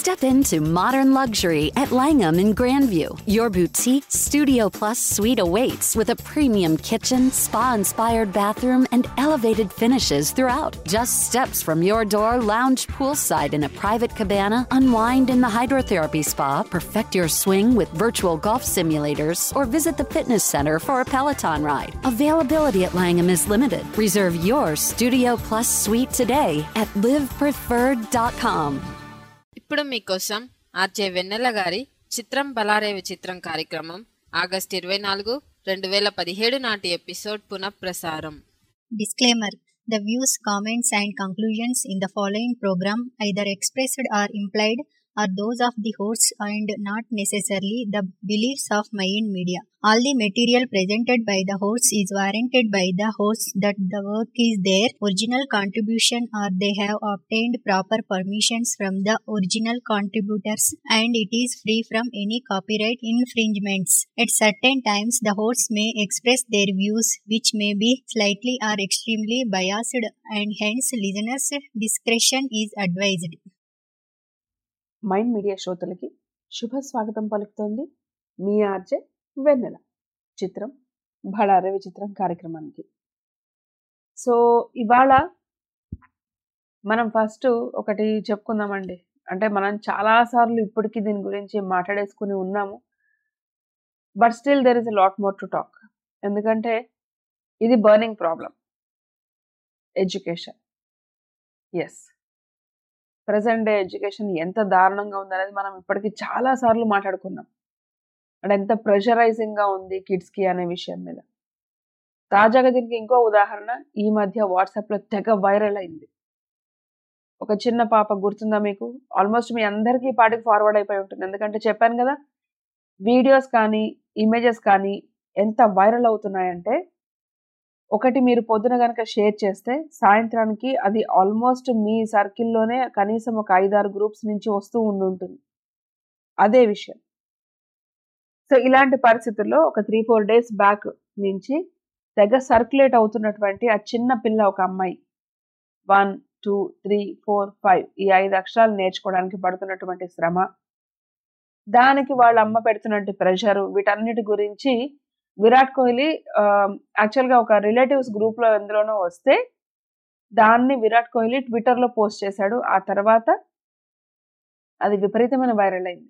Step into modern luxury at Langham in Grandview. Your boutique Studio Plus suite awaits with a premium kitchen, spa-inspired bathroom, and elevated finishes throughout. Just steps from your door, lounge poolside in a private cabana, unwind in the hydrotherapy spa, perfect your swing with virtual golf simulators, or visit the fitness center for a Peloton ride. Availability at Langham is limited. Reserve your Studio Plus suite today at livepreferred.com. ఇప్పుడు మీకోసం RJ వెన్నెల గారి చిత్రం బలారే విచిత్రం కార్యక్రమం August 24, 2017 నాటి episode పునఃప్రసారం. Disclaimer: The views, comments and conclusions in the following program either expressed or implied are those of the hosts and not necessarily the beliefs of Mayan Media. All the material presented by the hosts is warranted by the hosts that the work is their original contribution or they have obtained proper permissions from the original contributors and it is free from any copyright infringements. At certain times, the hosts may express their views which may be slightly or extremely biased and hence listeners' discretion is advised. Mind Media శ్రోతలకి శుభ స్వాగతం పలుకుతోంది మీ RJ వెన్నెల. చిత్రం బళారే విచిత్రం కార్యక్రమానికి. So ఇవాళ మనం ఫస్ట్ ఒకటి చెప్పుకుందామండి. అంటే మనం చాలాసార్లు ఇప్పటికీ దీని గురించి మాట్లాడేసుకుని ఉన్నాము, but still there is a lot more to talk. ఎందుకంటే ఇది burning problem, education. Yes, present day education ఎంత దారుణంగా ఉందనేది మనం ఇప్పటికీ చాలా సార్లు మాట్లాడుకున్నాం. అంటే ఎంత ప్రెషరైజింగ్గా ఉంది కిడ్స్కి అనే విషయం మీద. తాజాగా దీనికి ఇంకో ఉదాహరణ ఈ మధ్య వాట్సాప్లో తెగ వైరల్ అయింది. ఒక చిన్న పాప గుర్తుందా మీకు? ఆల్మోస్ట్ మీ అందరికీ పాటికి ఫార్వర్డ్ అయిపోయి ఉంటుంది. ఎందుకంటే చెప్పాను కదా, వీడియోస్ కానీ ఇమేజెస్ కానీ ఎంత వైరల్ అవుతున్నాయంటే, ఒకటి మీరు పొద్దున కనుక షేర్ చేస్తే సాయంత్రానికి అది ఆల్మోస్ట్ మీ సర్కిల్లోనే కనీసం ఒక 5-6 గ్రూప్స్ నుంచి వస్తూ ఉంటుంది అదే విషయం. సో ఇలాంటి పరిస్థితుల్లో ఒక 3-4 డేస్ బ్యాక్ నుంచి తెగ సర్క్యులేట్ అవుతున్నటువంటి ఆ చిన్న పిల్ల, ఒక అమ్మాయి 1, 2, 3, 4, 5 ఈ 5 అక్షరాలు నేర్చుకోవడానికి పడుతున్నటువంటి శ్రమ, దానికి వాళ్ళ అమ్మ పెడుతున్నటువంటి ప్రెషర్, వీటన్నిటి గురించి విరాట్ కోహ్లీ యాక్చువల్గా ఒక రిలేటివ్స్ గ్రూప్లో ఎందులోనో వస్తే దాన్ని విరాట్ కోహ్లీ ట్విట్టర్లో పోస్ట్ చేశాడు. ఆ తర్వాత అది విపరీతమైన వైరల్ అయింది.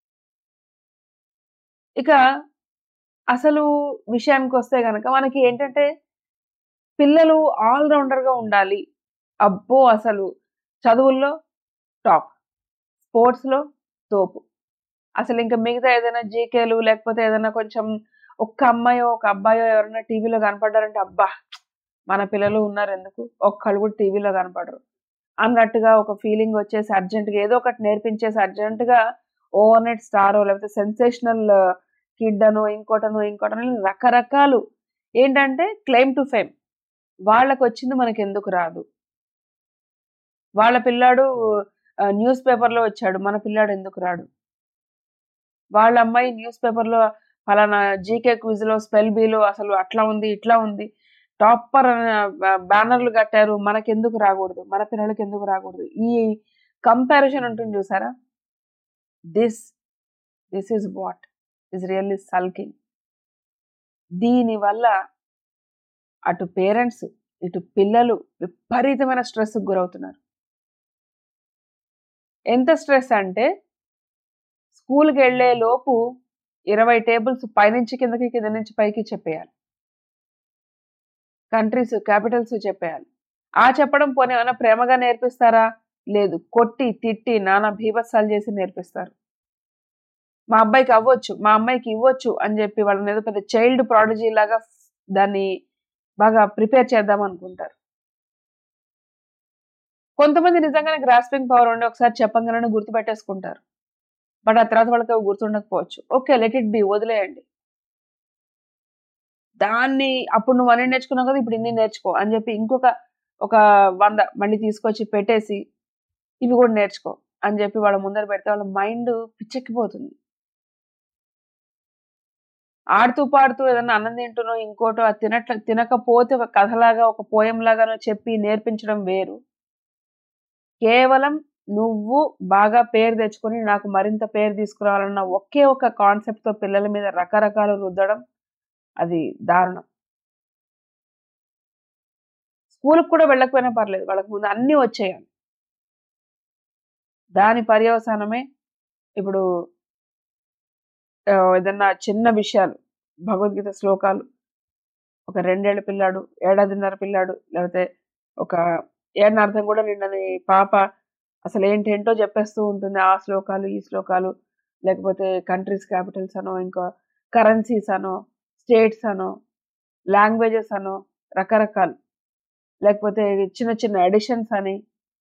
ఇక అసలు విషయానికి వస్తే కనుక మనకి ఏంటంటే, పిల్లలు ఆల్రౌండర్గా ఉండాలి. అబ్బో, అసలు చదువుల్లో టాప్, స్పోర్ట్స్లో తోపు, అసలు ఇంకా మిగతా ఏదైనా జీకేలు లేకపోతే ఏదైనా కొంచెం ఒక్క అమ్మాయో ఒక అబ్బాయో ఎవరైనా టీవీలో కనపడ్డారంటే అబ్బా మన పిల్లలు ఉన్నారు, ఎందుకు ఒక్కళ్ళు కూడా టీవీలో కనపడరు అన్నట్టుగా ఒక ఫీలింగ్ వచ్చేసి అర్జెంటుగా ఏదో ఒకటి నేర్పించేసి అర్జెంటుగా ఓవర్ నైట్ స్టారో లేకపోతే సెన్సేషనల్ కిడ్ అనో ఇంకోటనో రకరకాలు ఏంటంటే క్లెయిమ్ టు ఫేమ్. వాళ్ళకు వచ్చింది మనకి ఎందుకు రాదు? వాళ్ళ పిల్లాడు న్యూస్ పేపర్లో వచ్చాడు, మన పిల్లాడు ఎందుకు రాడు? వాళ్ళ అమ్మాయి న్యూస్ పేపర్లో ఫలానా జీకే క్విజ్లో స్పెల్ బీలో అసలు అట్లా ఉంది ఇట్లా ఉంది టాపర్ బ్యానర్లు కట్టారు, మనకెందుకు రాకూడదు, మన పిల్లలకి ఎందుకు రాకూడదు? ఈ కంపారిజన్ ఉంటుంది చూసారా, this is what is really sulking. దీనివల్ల అటు పేరెంట్స్ ఇటు పిల్లలు విపరీతమైన స్ట్రెస్కి గురవుతున్నారు. ఎంత స్ట్రెస్ అంటే, స్కూల్కి వెళ్ళే లోపు 20 టేబుల్స్ పైనుంచి కిందకి కింద నుంచి పైకి చెప్పేయాలి, కంట్రీస్ క్యాపిటల్స్ చెప్పేయాలి. ఆ చెప్పడం పోనీ ఏమైనా ప్రేమగా నేర్పిస్తారా? లేదు, కొట్టి తిట్టి నానా భీభత్సాలు చేసి నేర్పిస్తారు. మా అబ్బాయికి అవ్వచ్చు, మా అమ్మాయికి ఇవ్వచ్చు అని చెప్పి వాళ్ళని ఏదో పెద్ద చైల్డ్ ప్రాడజీ లాగా దాన్ని బాగా ప్రిపేర్ చేద్దాం అనుకుంటారు. కొంతమంది నిజంగానే గ్రాస్పింగ్ పవర్ ఉండి ఒకసారి చెప్పంగానే గుర్తుపెట్టేసుకుంటారు, బట్ ఆ తర్వాత వాళ్ళకి అవి గుర్తుండకపోవచ్చు. ఓకే, లెట్ ఇట్ బి, వదిలేయండి. దాన్ని అప్పుడు నువ్వు అన్ని నేర్చుకున్నావు కదా, ఇప్పుడు ఇన్ని నేర్చుకో అని చెప్పి ఇంకొక 100 మళ్ళీ తీసుకొచ్చి పెట్టేసి ఇవి కూడా నేర్చుకో అని చెప్పి వాళ్ళ ముందర పెడితే వాళ్ళ మైండ్ పిచ్చెక్కిపోతుంది. ఆడుతూ పాడుతూ ఏదన్నా అన్నం తింటునో ఇంకోటో అది తినకపోతే ఒక కథలాగా ఒక పోయం లాగానో చెప్పి నేర్పించడం వేరు. కేవలం నువ్వు బాగా పేరు తెచ్చుకొని నాకు మరింత పేరు తీసుకురావాలన్న ఒకే ఒక కాన్సెప్ట్తో పిల్లల మీద రకరకాలు రుద్దడం అది దారుణం. స్కూల్కి కూడా వెళ్ళకపోయినా పర్లేదు, వాళ్ళకి ముందు అన్నీ వచ్చేయాలి. దాని పర్యవసానమే ఇప్పుడు ఏదన్నా చిన్న విషయాలు, భగవద్గీత శ్లోకాలు, ఒక 2 ఏళ్ల పిల్లాడు, ఏడాదిన్నర పిల్లాడు, లేకపోతే ఒక ఏడనార్థం కూడా నిండని పాప అసలు ఏంటేంటో చెప్పేస్తూ ఉంటుంది. ఆ శ్లోకాలు, ఈ శ్లోకాలు, లేకపోతే కంట్రీస్ క్యాపిటల్స్ అనో, ఇంకా కరెన్సీస్ అనో, స్టేట్స్ అనో, లాంగ్వేజెస్ అనో, రకరకాలు, లేకపోతే చిన్న చిన్న ఎడిషన్స్ అని,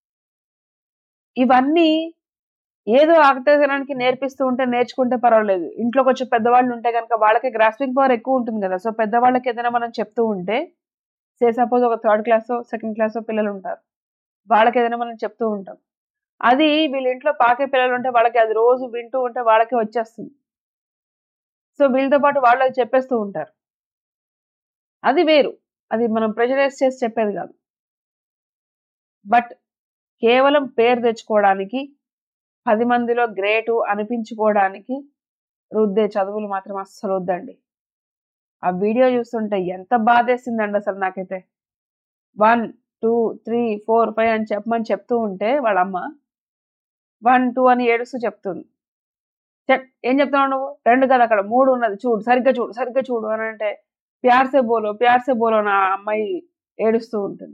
ఇవన్నీ ఏదో ఆకతాయితనానికి నేర్పిస్తూ ఉంటే నేర్చుకుంటే పర్వాలేదు. ఇంట్లో కొంచెం పెద్దవాళ్ళు ఉంటే కనుక వాళ్ళకి గ్రాస్పింగ్ పవర్ ఎక్కువ ఉంటుంది కదా. సో పెద్దవాళ్ళకి ఏదైనా మనం చెప్తూ ఉంటే, సపోజ్ ఒక 3rd క్లాసో 2nd క్లాసో పిల్లలు ఉంటారు, వాళ్ళకి ఏదైనా మనం చెప్తూ ఉంటాం, అది వీళ్ళ ఇంట్లో పాకే పిల్లలు ఉంటే వాళ్ళకి అది రోజు వింటూ ఉంటే వాళ్ళకి వచ్చేస్తుంది. సో వీళ్ళతో పాటు వాళ్ళు అది చెప్పేస్తూ ఉంటారు. అది వేరు, అది మనం ప్రెజరైజ్ చేసి చెప్పేది కాదు. బట్ కేవలం పేరు తెచ్చుకోవడానికి, 10 మందిలో గ్రేటు అనిపించుకోవడానికి రుద్దే చదువులు మాత్రం అస్సలు వద్దండి. ఆ వీడియో చూస్తుంటే ఎంత బాధేసిందండి అసలు నాకైతే. 1 2 3 4 5 అని చెప్పమని చెప్తూ ఉంటే వాళ్ళ అమ్మ 1 2 అని ఏడుస్తూ చెప్తుంది. ఏం చెప్తున్నావు నువ్వు? 2 కదా అక్కడ 3 ఉన్నది, చూడు, సరిగ్గా చూడు, సరిగ్గా చూడు అని అంటే ప్యార్ సే బోలో నా అమ్మాయి ఏడుస్తూ ఉంటుంది.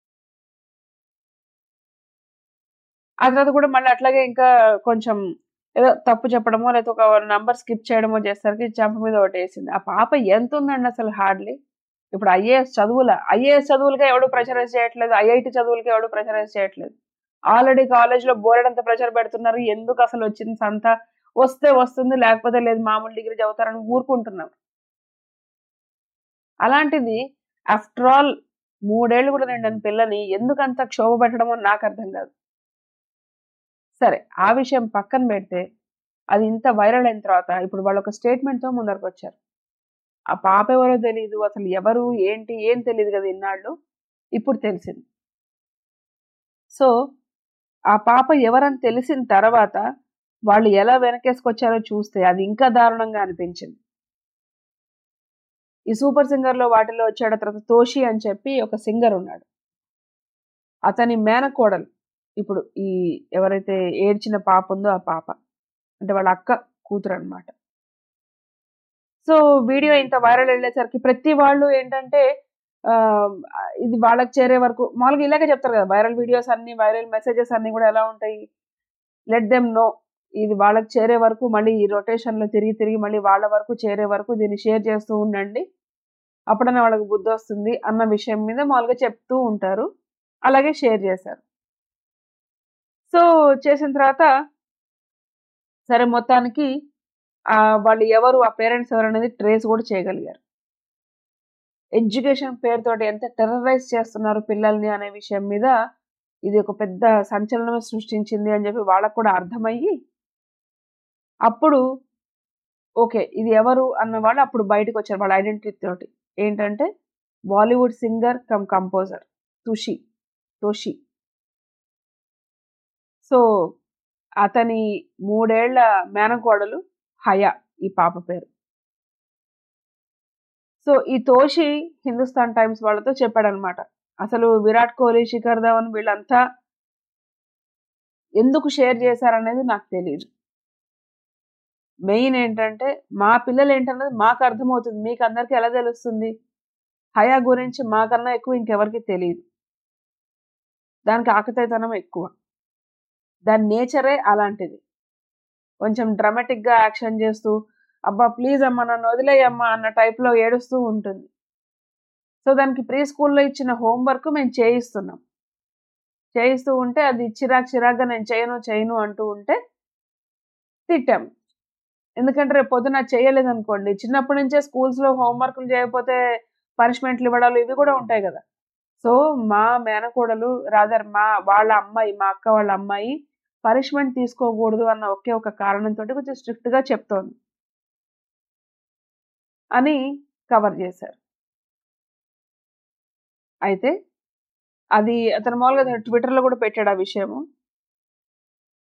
ఆ తర్వాత కూడా మళ్ళీ అట్లాగే ఇంకా కొంచెం ఏదో తప్పు చెప్పడమో లేకపోతే ఒక నంబర్ స్కిప్ చేయడమో చేసరికి చెంప మీద ఒకటి వేసింది. ఆ పాప ఎంత ఉందండి అసలు హార్డ్లీ. ఇప్పుడు ఐఏఎస్ చదువులకే ఎవడు ప్రెషరైజ్ చేయట్లేదు, ఐఐటి చదువులకి ఎవడు ప్రెషరైజ్ చేయట్లేదు. ఆల్రెడీ కాలేజ్లో బోరెడంత ప్రెషర్ పెడుతున్నారు. ఎందుకు అసలు వచ్చింది సంత, వస్తే వస్తుంది లేకపోతే లేదు, మామూలు డిగ్రీ చదువుతారని ఊరుకుంటున్నాం. అలాంటిది ఆఫ్టర్ ఆల్ 3 ఏళ్ళు కూడా నిండని పిల్లని ఎందుకంత క్షోభ పెట్టడమో నాకు అర్థం కాదు. సరే, ఆ విషయం పక్కన పెడితే అది ఇంత వైరల్ అయిన తర్వాత ఇప్పుడు వాళ్ళు ఒక స్టేట్మెంట్తో ముందరకు వచ్చారు. ఆ పాప ఎవరో తెలియదు, అసలు ఎవరు ఏంటి ఏం తెలియదు కదా ఇన్నాళ్ళు, ఇప్పుడు తెలిసింది. సో ఆ పాప ఎవరని తెలిసిన తర్వాత వాళ్ళు ఎలా వెనకేసుకొచ్చారో చూస్తే అది ఇంకా దారుణంగా అనిపించింది. ఈ సూపర్ సింగర్లో వాటిలో వచ్చాడు. తర్వాత తోషి అని చెప్పి ఒక సింగర్ ఉన్నాడు, అతని మేనకోడలు ఇప్పుడు ఈ ఎవరైతే ఏడ్చిన పాప ఉందో ఆ పాప అంటే వాళ్ళ అక్క కూతురు అనమాట. సో వీడియో ఇంత వైరల్ వెళ్ళేసరికి ప్రతి వాళ్ళు ఏంటంటే ఇది వాళ్ళకి చేరే వరకు మామూలుగా ఇలాగే చెప్తారు కదా, వైరల్ వీడియోస్ అన్ని, వైరల్ మెసేజెస్ అన్ని కూడా ఎలా ఉంటాయి, లెట్ దెమ్ నో, ఇది వాళ్ళకి చేరే వరకు, మళ్ళీ ఈ రొటేషన్లో తిరిగి తిరిగి మళ్ళీ వాళ్ళ వరకు చేరే వరకు దీన్ని షేర్ చేస్తూ ఉండండి, అప్పుడన్నా వాళ్ళకి బుద్ధి వస్తుంది అన్న విషయం మీద మామూలుగా చెప్తూ ఉంటారు. అలాగే షేర్ చేశారు. సో చేసిన తర్వాత సరే మొత్తానికి వాళ్ళు ఎవరు, ఆ పేరెంట్స్ ఎవరు అనేది ట్రేస్ కూడా చేయగలిగారు. ఎడ్యుకేషన్ పేరుతోటి ఎంత టెర్రరైజ్ చేస్తున్నారు పిల్లల్ని అనే విషయం మీద ఇది ఒక పెద్ద సంచలనం సృష్టించింది అని చెప్పి వాళ్ళకు కూడా అర్థమయ్యి అప్పుడు ఓకే ఇది ఎవరు అన్న వాళ్ళు అప్పుడు బయటకు వచ్చారు వాళ్ళ ఐడెంటిటీ తోటి. ఏంటంటే Bollywood singer cum composer Toshi. So అతని 3 ఏళ్ల మేనకోడలు హయా ఈ పాప పేరు. సో ఈ తోషి హిందుస్థాన్ టైమ్స్ వాళ్ళతో చెప్పాడనమాట, అసలు విరాట్ కోహ్లీ, శిఖర్ ధవన్ వీళ్ళంతా ఎందుకు షేర్ చేశారనేది నాకు తెలియదు. మెయిన్ ఏంటంటే మా పిల్లలు ఏంటన్నది మాకు అర్థమవుతుంది, మీకు అందరికీ ఎలా తెలుస్తుంది? హయా గురించి మాకన్నా ఎక్కువ ఇంకెవరికి తెలియదు. దానికి ఆకతాయితనం ఎక్కువ, దాని నేచరే అలాంటిది. కొంచెం డ్రామాటిక్గా యాక్షన్ చేస్తూ అబ్బా ప్లీజ్ అమ్మ నన్ను వదిలేయమ్మా అన్న టైప్లో ఏడుస్తూ ఉంటుంది. సో దానికి ప్రీ స్కూల్లో ఇచ్చిన హోంవర్క్ మేము చేయిస్తూ ఉంటే అది చిరాగ్గా నేను చేయను అంటూ ఉంటే తిట్టాము. ఎందుకంటే రేపు పొద్దున చేయలేదు అనుకోండి, చిన్నప్పటి నుంచే స్కూల్స్లో హోంవర్క్లు చేయకపోతే పనిష్మెంట్లు ఇవ్వడాలు ఇవి కూడా ఉంటాయి కదా. సో మా మేనకోడలు రాదర్ వాళ్ళ అమ్మాయి, మా అక్క వాళ్ళ అమ్మాయి పనిష్మెంట్ తీసుకోకూడదు అన్న ఒకే ఒక కారణంతో కొంచెం స్ట్రిక్ట్గా చెప్తోంది అని కవర్ చేశారు. అయితే అది అతను మామూలుగా ట్విట్టర్లో కూడా పెట్టాడు ఆ విషయము.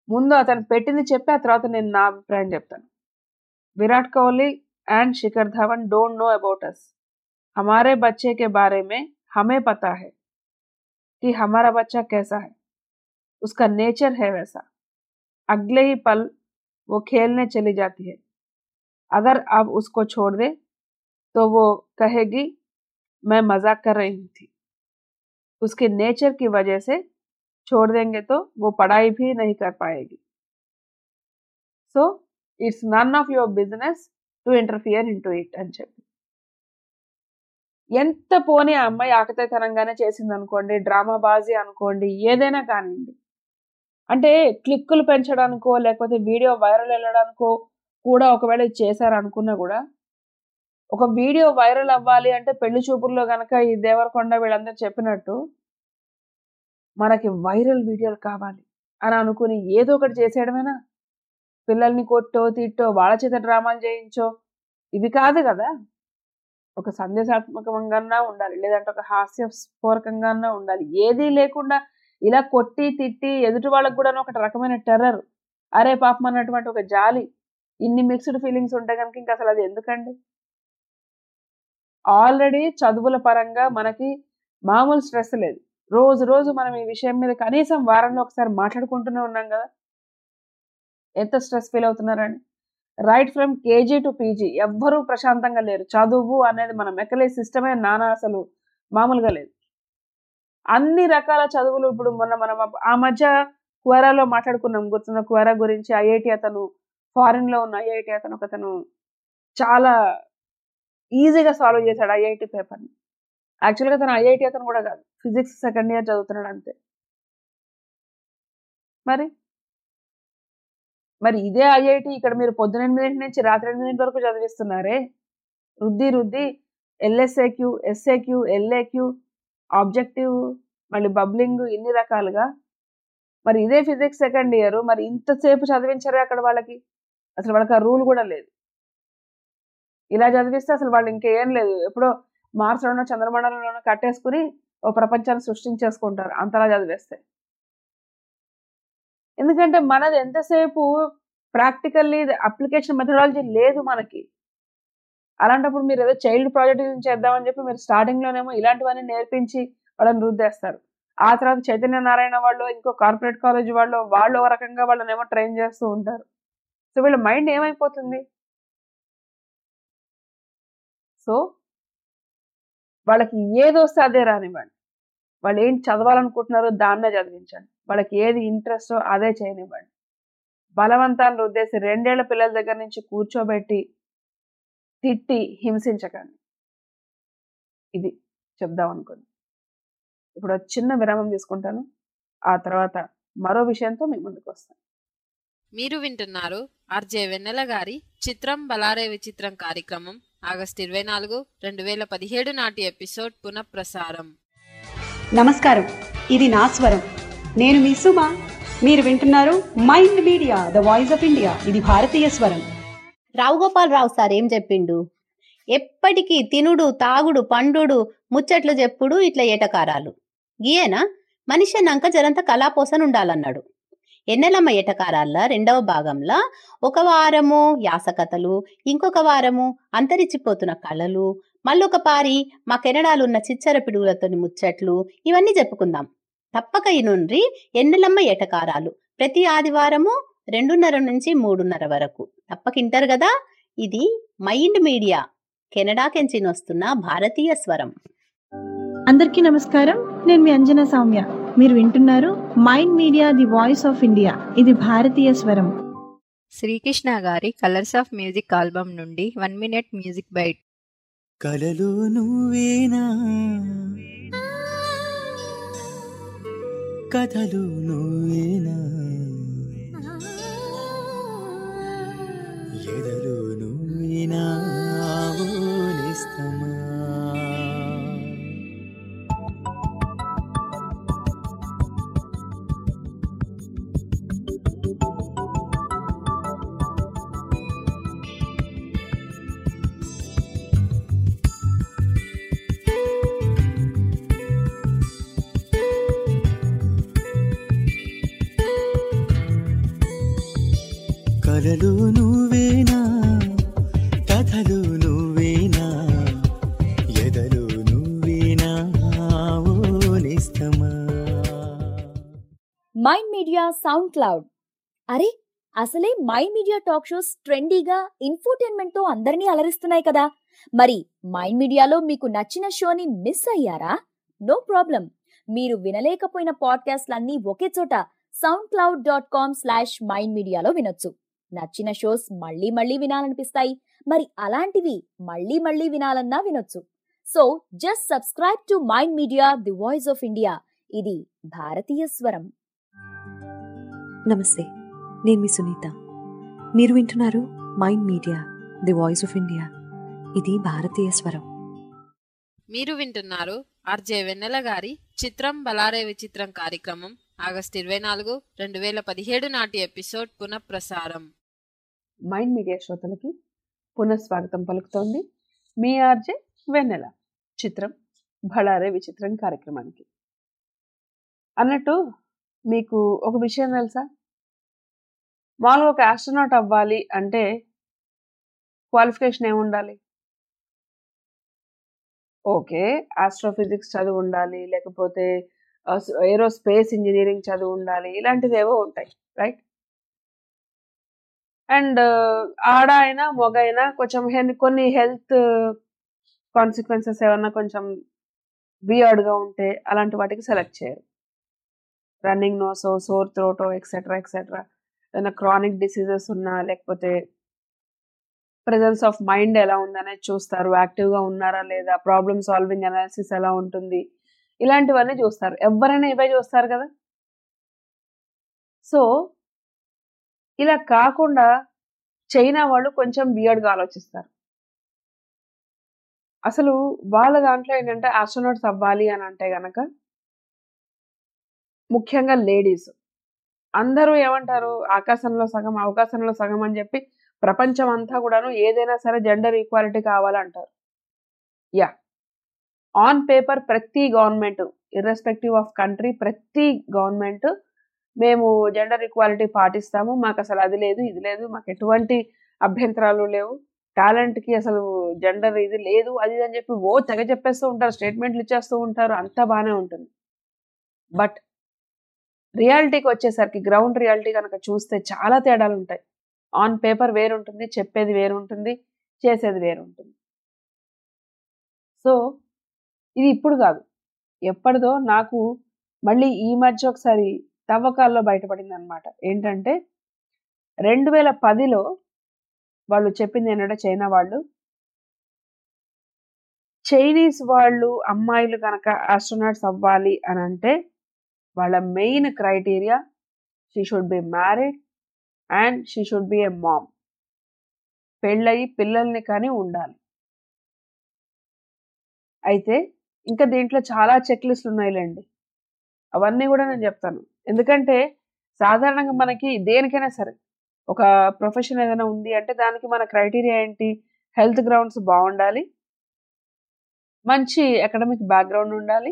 ముందు అతను పెట్టింది చెప్పి ఆ తర్వాత నేను నా అభిప్రాయం చెప్తాను. Virat Kohli and Shikhar Dhawan don't know about us. हमारे बच्चे के बारे में हमें पता है कि हमारा बच्चा कैसा है, उसका नेचर है वैसा. अगले ही पल वो खेलने चली जाती है. अगर अब उसको छोड़ दे तो वो कहेगी मैं मजाक कर रही थी. उसके नेचर की वजह से छोड़ देंगे तो वो पढ़ाई भी नहीं कर पाएगी. So it's none of your business to interfere into it అని చెప్పి. ఎంత పోనీ ఆ అమ్మాయి ఆకతాయితనంగానే చేసింది అనుకోండి, డ్రామా బాజీ అనుకోండి, ఏదైనా కానివ్వండి, అంటే క్లిక్కులు పెంచడానికో లేకపోతే వీడియో వైరల్ వెళ్ళడానికో కూడా ఒకవేళ చేశారు అనుకున్నా కూడా, ఒక వీడియో వైరల్ అవ్వాలి అంటే పెళ్లి చూపుల్లో గనక ఈ దేవరకొండ వీళ్ళందరూ చెప్పినట్టు మనకి వైరల్ వీడియోలు కావాలి అని అనుకుని ఏదో ఒకటి చేసేయడమేనా? పిల్లల్ని కొట్టో తిట్టో వాళ్ళ చేత డ్రామాలు చేయించో ఇవి కాదు కదా. ఒక సందేశాత్మకంగా ఉండాలి, లేదంటే ఒక హాస్యస్ఫూరకంగా ఉండాలి. ఏదీ లేకుండా ఇలా కొట్టి తిట్టి ఎదుటి వాళ్ళకు కూడా ఒక రకమైన టెర్రర్, అరే పాపం అన్నటువంటి ఒక జాలి, ఇన్ని మిక్స్డ్ ఫీలింగ్స్ ఉంటే కనుక ఇంకా అసలు అది ఎందుకండి? ఆల్రెడీ చదువుల పరంగా మనకి మామూలు స్ట్రెస్ లేదు. రోజు రోజు మనం ఈ విషయం మీద కనీసం వారంలో ఒకసారి మాట్లాడుకుంటూనే ఉన్నాం కదా. ఎంత స్ట్రెస్ ఫీల్ అవుతున్నారని. Right from KG to PG ఎవ్వరూ ప్రశాంతంగా లేరు. చదువు అనేది మనం ఎక్కలే సిస్టమే నానా అసలు మామూలుగా లేదు. అన్ని రకాల చదువులు ఇప్పుడు మనం ఆ మధ్య క్వెరాలో మాట్లాడుకున్నాం, గుర్తున్న క్వెరా గురించి. ఐఐటి అతను, ఫారిన్ లో ఉన్న ఐఐటి అతను ఒకతను చాలా ఈజీగా సాల్వ్ చేశాడు ఐఐటి పేపర్ని. యాక్చువల్గా తను ఐఐటి అతను కూడా కాదు, ఫిజిక్స్ సెకండ్ ఇయర్ చదువుతున్నాడు అంతే. మరి ఇదే ఐఐటి ఇక్కడ మీరు పొద్దున 8 నుంచి రాత్రి 8 వరకు చదివిస్తున్నారే. రుద్ది ఎల్ఎస్ఏక్యూ, ఎస్ఏక్యూ, ఎల్ఏక్యూ, ఆబ్జెక్టివ్, మళ్ళీ బబ్లింగ్, ఇన్ని రకాలుగా. మరి ఇదే ఫిజిక్స్ సెకండ్ ఇయర్, మరి ఇంతసేపు చదివించారే అక్కడ వాళ్ళకి? అసలు వాళ్ళకి ఆ రూల్ కూడా లేదు. ఇలా చదివిస్తే అసలు వాళ్ళు ఇంకేం లేదు, ఎప్పుడో మార్స్లోనో చంద్రమండలంలోనో కట్టేసుకుని ఓ ప్రపంచాన్ని సృష్టించేసుకుంటారు అంతలా చదివేస్తే. ఎందుకంటే మనది ఎంతసేపు ప్రాక్టికల్లీ అప్లికేషన్ మెథడాలజీ లేదు మనకి. అలాంటప్పుడు మీరు ఏదో చైల్డ్ ప్రాజెక్ట్ గురించి చేద్దామని చెప్పి మీరు స్టార్టింగ్లోనేమో ఇలాంటివన్నీ నేర్పించి వాళ్ళని రుద్దేస్తారు. ఆ తర్వాత చైతన్య నారాయణ వాళ్ళు, ఇంకో కార్పొరేట్ కాలేజ్ వాళ్ళు ఒక రకంగా వాళ్ళనేమో ట్రైన్ చేస్తూ ఉంటారు. సో వీళ్ళ మైండ్ ఏమైపోతుంది? సో వాళ్ళకి ఏదొస్తే అదే రానివ్వండి, వాళ్ళు ఏంటి చదవాలనుకుంటున్నారో దాన్నే చదివించండి, వాళ్ళకి ఏది ఇంట్రెస్టో అదే చేయనివ్వండి. బలవంతాన్ని రుద్దేసి 2 ఏళ్ల పిల్లల దగ్గర నుంచి కూర్చోబెట్టి తిట్టి హింసించకండి. ఇది చెప్దాం అనుకుంది. ఇప్పుడు చిన్న విరామం తీసుకుంటాను, ఆ తర్వాత మరో విషయంతో మీ ముందుకు వస్తాను. మీరు వింటున్నారు ఆర్జే వెన్నెల గారి చిత్రం బలారే విచిత్రం కార్యక్రమం ఆగస్టు 24, 2017 నాటి ఎపిసోడ్ పునఃప్రసారం. నమస్కారం, ఇది నా స్వరం. నేను మీ సుమ. మీరు వింటున్నారు Mind Media, the voice of India. ఇది భారతీయ స్వరం. రావు గోపాలరావు సార్ ఏం చెప్పిండు? ఎప్పటికీ తినుడు తాగుడు పండుడు ముచ్చట్లు చెప్పుడు ఇట్లా ఏటకారాలు గీయేనా మనిషి అన్నాక జరంత కళాపోసన ఉండాలన్నాడు. ఎన్నెలమ్మ ఏటకారాల్లో 2వ భాగంలో ఒక వారము యాసకథలు, ఇంకొక వారము అంతరించిపోతున్న కళలు, మళ్ళొక పారి మా కెనడాలున్న చిచ్చర పిడుగులతోని ముచ్చట్లు, ఇవన్నీ చెప్పుకుందాం. తప్పక ఇనుండ్రి ఎన్నెలమ్మ ఏటకారాలు. ప్రతి ఆదివారము 2:30 నుంచి 3:30 వరకు తప్పకింటారు కదా. ఇది మైండ్ మీడియా, కెనడా కెంచి వస్తున్న భారతీయ స్వరం. అందరికీ నమస్కారం, నేను మీ అంజనా సౌమ్య. మీరు వింటున్నారు Mind Media, the voice of India. ఇది భారతీయ స్వరం. శ్రీకృష్ణ గారి కలర్స్ ఆఫ్ మ్యూజిక్ ఆల్బమ్ నుండి 1 మినిట్ మ్యూజిక్ బైట్. కలలు నువ్వేనా, కథలు నువ్వేనా, ఎదలు నువ్వేనా, ఆవులిస్తమా. కలలు నువ్వేనా కథలు నువ్వేనా ఎదలు నువ్వేనా ఓ నిస్తమా. Mind Media SoundCloud. అరే అసలే మైండ్ మీడియా టాక్ షోస్ ట్రెండీగా ఇన్ఫోటైన్మెంట్ తో అందరినీ అలరిస్తున్నాయి కదా. మరి మైండ్ మీడియాలో మీకు నచ్చిన షోని మిస్ అయ్యారా? No problem. మీరు వినలేకపోయిన పాడ్కాస్ట్లన్నీ ఒకే చోట soundcloud.com/mindmedia వినొచ్చు. నచ్చిన షోస్ మళ్ళీ మళ్ళీ వినాలనిపిస్తాయి. మరి అలాంటివి మళ్ళీ మళ్ళీ వినాలన్నా వినొచ్చు. So just subscribe to Mind Media the voice of India. ఇది భారతీయ స్వరం. నమస్తే, నేను మీ సునీత. మీరు వింటున్నారు Mind Media the voice of India. ఇది భారతీయ స్వరం. మీరు వింటున్నారు ఆర్జే వెన్నెల గారి చిత్రం బలారే విచిత్రం కార్యక్రమం ఆగస్టు 24, 2017 నాటి ఎపిసోడ్ పునఃప్రసారం. మైండ్ మీడియా శ్రోతలకి పునఃస్వాగతం పలుకుతోంది మీ ఆర్జే వెన్నెల. చిత్రం బలారే విచిత్రం కార్యక్రమానికి. అన్నట్టు మీకు ఒక విషయం తెలుసా? మామూలుగా ఒక ఆస్ట్రోనాట్ అవ్వాలి అంటే క్వాలిఫికేషన్ ఏముండాలి? ఓకే, ఆస్ట్రోఫిజిక్స్ చదువు ఉండాలి, లేకపోతే ఏరోస్పేస్ ఇంజనీరింగ్ చదువు ఉండాలి, ఇలాంటివి ఏవో ఉంటాయి, రైట్? అండ్ ఆడ అయినా మగ అయినా కొంచెం కొన్ని హెల్త్ కాన్సిక్వెన్సెస్ ఏమన్నా కొంచెం వియర్డ్గా ఉంటే అలాంటి వాటికి సెలెక్ట్ చేయరు. రన్నింగ్ నోసో, సోర్ థ్రోటో, ఎక్సెట్రా ఎక్సెట్రా, ఏదైనా క్రానిక్ డిసీజెస్ ఉన్నా, లేకపోతే ప్రెజెన్స్ ఆఫ్ మైండ్ ఎలా ఉందనేది చూస్తారు, యాక్టివ్గా ఉన్నారా లేదా, ప్రాబ్లమ్ సాల్వింగ్ అనాలిసిస్ ఎలా ఉంటుంది, ఇలాంటివన్నీ చూస్తారు. ఎవరైనా ఇవే చూస్తారు కదా. సో ఇలా కాకుండా చైనా వాళ్ళు కొంచెం వియర్డ్గా ఆలోచిస్తారు. అసలు వాళ్ళ దాంట్లో ఏంటంటే ఆస్ట్రోనాట్స్ అవ్వాలి అని అంటే గనక ముఖ్యంగా లేడీస్ అందరూ ఏమంటారు, ఆకాశంలో సగం అవకాశంలో సగం అని చెప్పి ప్రపంచం అంతా కూడాను ఏదైనా సరే జెండర్ ఈక్వాలిటీ కావాలంటారు. యా, ఆన్ పేపర్ ప్రతి గవర్నమెంట్ ఇర్రెస్పెక్టివ్ ఆఫ్ కంట్రీ, ప్రతి గవర్నమెంట్ మేము జెండర్ ఈక్వాలిటీ పాటిస్తాము, మాకు అసలు అది లేదు ఇది లేదు, మాకు ఎటువంటి అభ్యంతరాలు లేవు, టాలెంట్కి అసలు జెండర్ ఇది లేదు అది అని చెప్పి తెగ చెప్పేస్తూ ఉంటారు, స్టేట్మెంట్లు ఇచ్చేస్తూ ఉంటారు, అంతా బాగానే ఉంటుంది. బట్ రియాలిటీకి వచ్చేసరికి గ్రౌండ్ రియాలిటీ కనుక చూస్తే చాలా తేడాలు ఉంటాయి. ఆన్ పేపర్ వేరుంటుంది, చెప్పేది వేరుంటుంది, చేసేది వేరుంటుంది. సో ఇది ఇప్పుడు కాదు, ఎప్పటిదో నాకు మళ్ళీ ఈ మధ్య ఒకసారి తవ్వకాల్లో బయటపడింది అనమాట. ఏంటంటే 2010లో వాళ్ళు చెప్పింది ఏంటంటే చైనా వాళ్ళు, చైనీస్ వాళ్ళు అమ్మాయిలు కనుక ఆస్ట్రోనాట్స్ అవ్వాలి అని అంటే వాళ్ళ main criteria she should be married and she should be a mom. పెళ్ళయి పిల్లల్ని కానీ ఉండాలి. అయితే ఇంకా దీంట్లో చాలా చెక్ లిస్టులు ఉన్నాయిలేండి, అవన్నీ కూడా నేను చెప్తాను. ఎందుకంటే సాధారణంగా మనకి దేనికైనా సరే ఒక ప్రొఫెషన్ ఏదైనా ఉంది అంటే దానికి మన క్రైటీరియా ఏంటి? హెల్త్ గ్రౌండ్స్ బాగుండాలి, మంచి అకాడమిక్ బ్యాక్గ్రౌండ్ ఉండాలి,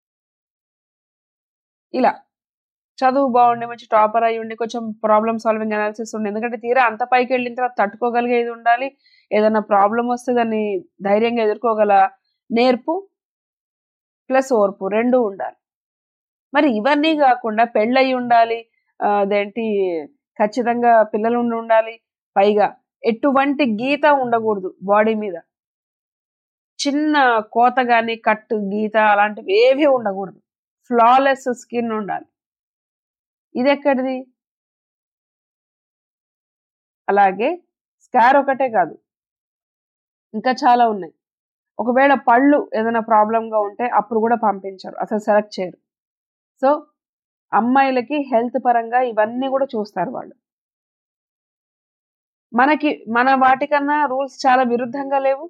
ఇలా చదువు బాగుండి మంచి టాపర్ అయ్యి ఉండి కొంచెం ప్రాబ్లమ్ సాల్వింగ్ అనాలిసిస్ ఉండి, ఎందుకంటే తీరా అంత పైకి వెళ్ళిన తర్వాత తట్టుకోగలిగేది ఉండాలి, ఏదైనా ప్రాబ్లం వస్తే దాన్ని ధైర్యంగా ఎదుర్కోగల నేర్పు ప్లస్ ఓర్పు రెండూ ఉండాలి. మరి ఇవన్నీ కాకుండా పెళ్ళయి ఉండాలి, అదేంటి ఖచ్చితంగా పిల్లలు ఉండాలి, పైగా ఎటువంటి గీత ఉండకూడదు బాడీ మీద, చిన్న కోత కానీ కట్టు గీత అలాంటివి ఏవీ ఉండకూడదు, ఫ్లాలెస్ స్కిన్ ఉండాలి. ఇది ఎక్కడిది? అలాగే స్కార్ ఒకటే కాదు, ఇంకా చాలా ఉన్నాయి. ఒకవేళ పళ్ళు ఏదైనా ప్రాబ్లంగా ఉంటే అప్పుడు కూడా పంపించారు, అసలు సెలెక్ట్ చేయరు. సో అమ్మాయిలకి హెల్త్ పరంగా ఇవన్నీ కూడా చూస్తారు వాళ్ళు. మన వాటికన్నా రూల్స్ చాలా విరుద్ధంగా లేవు.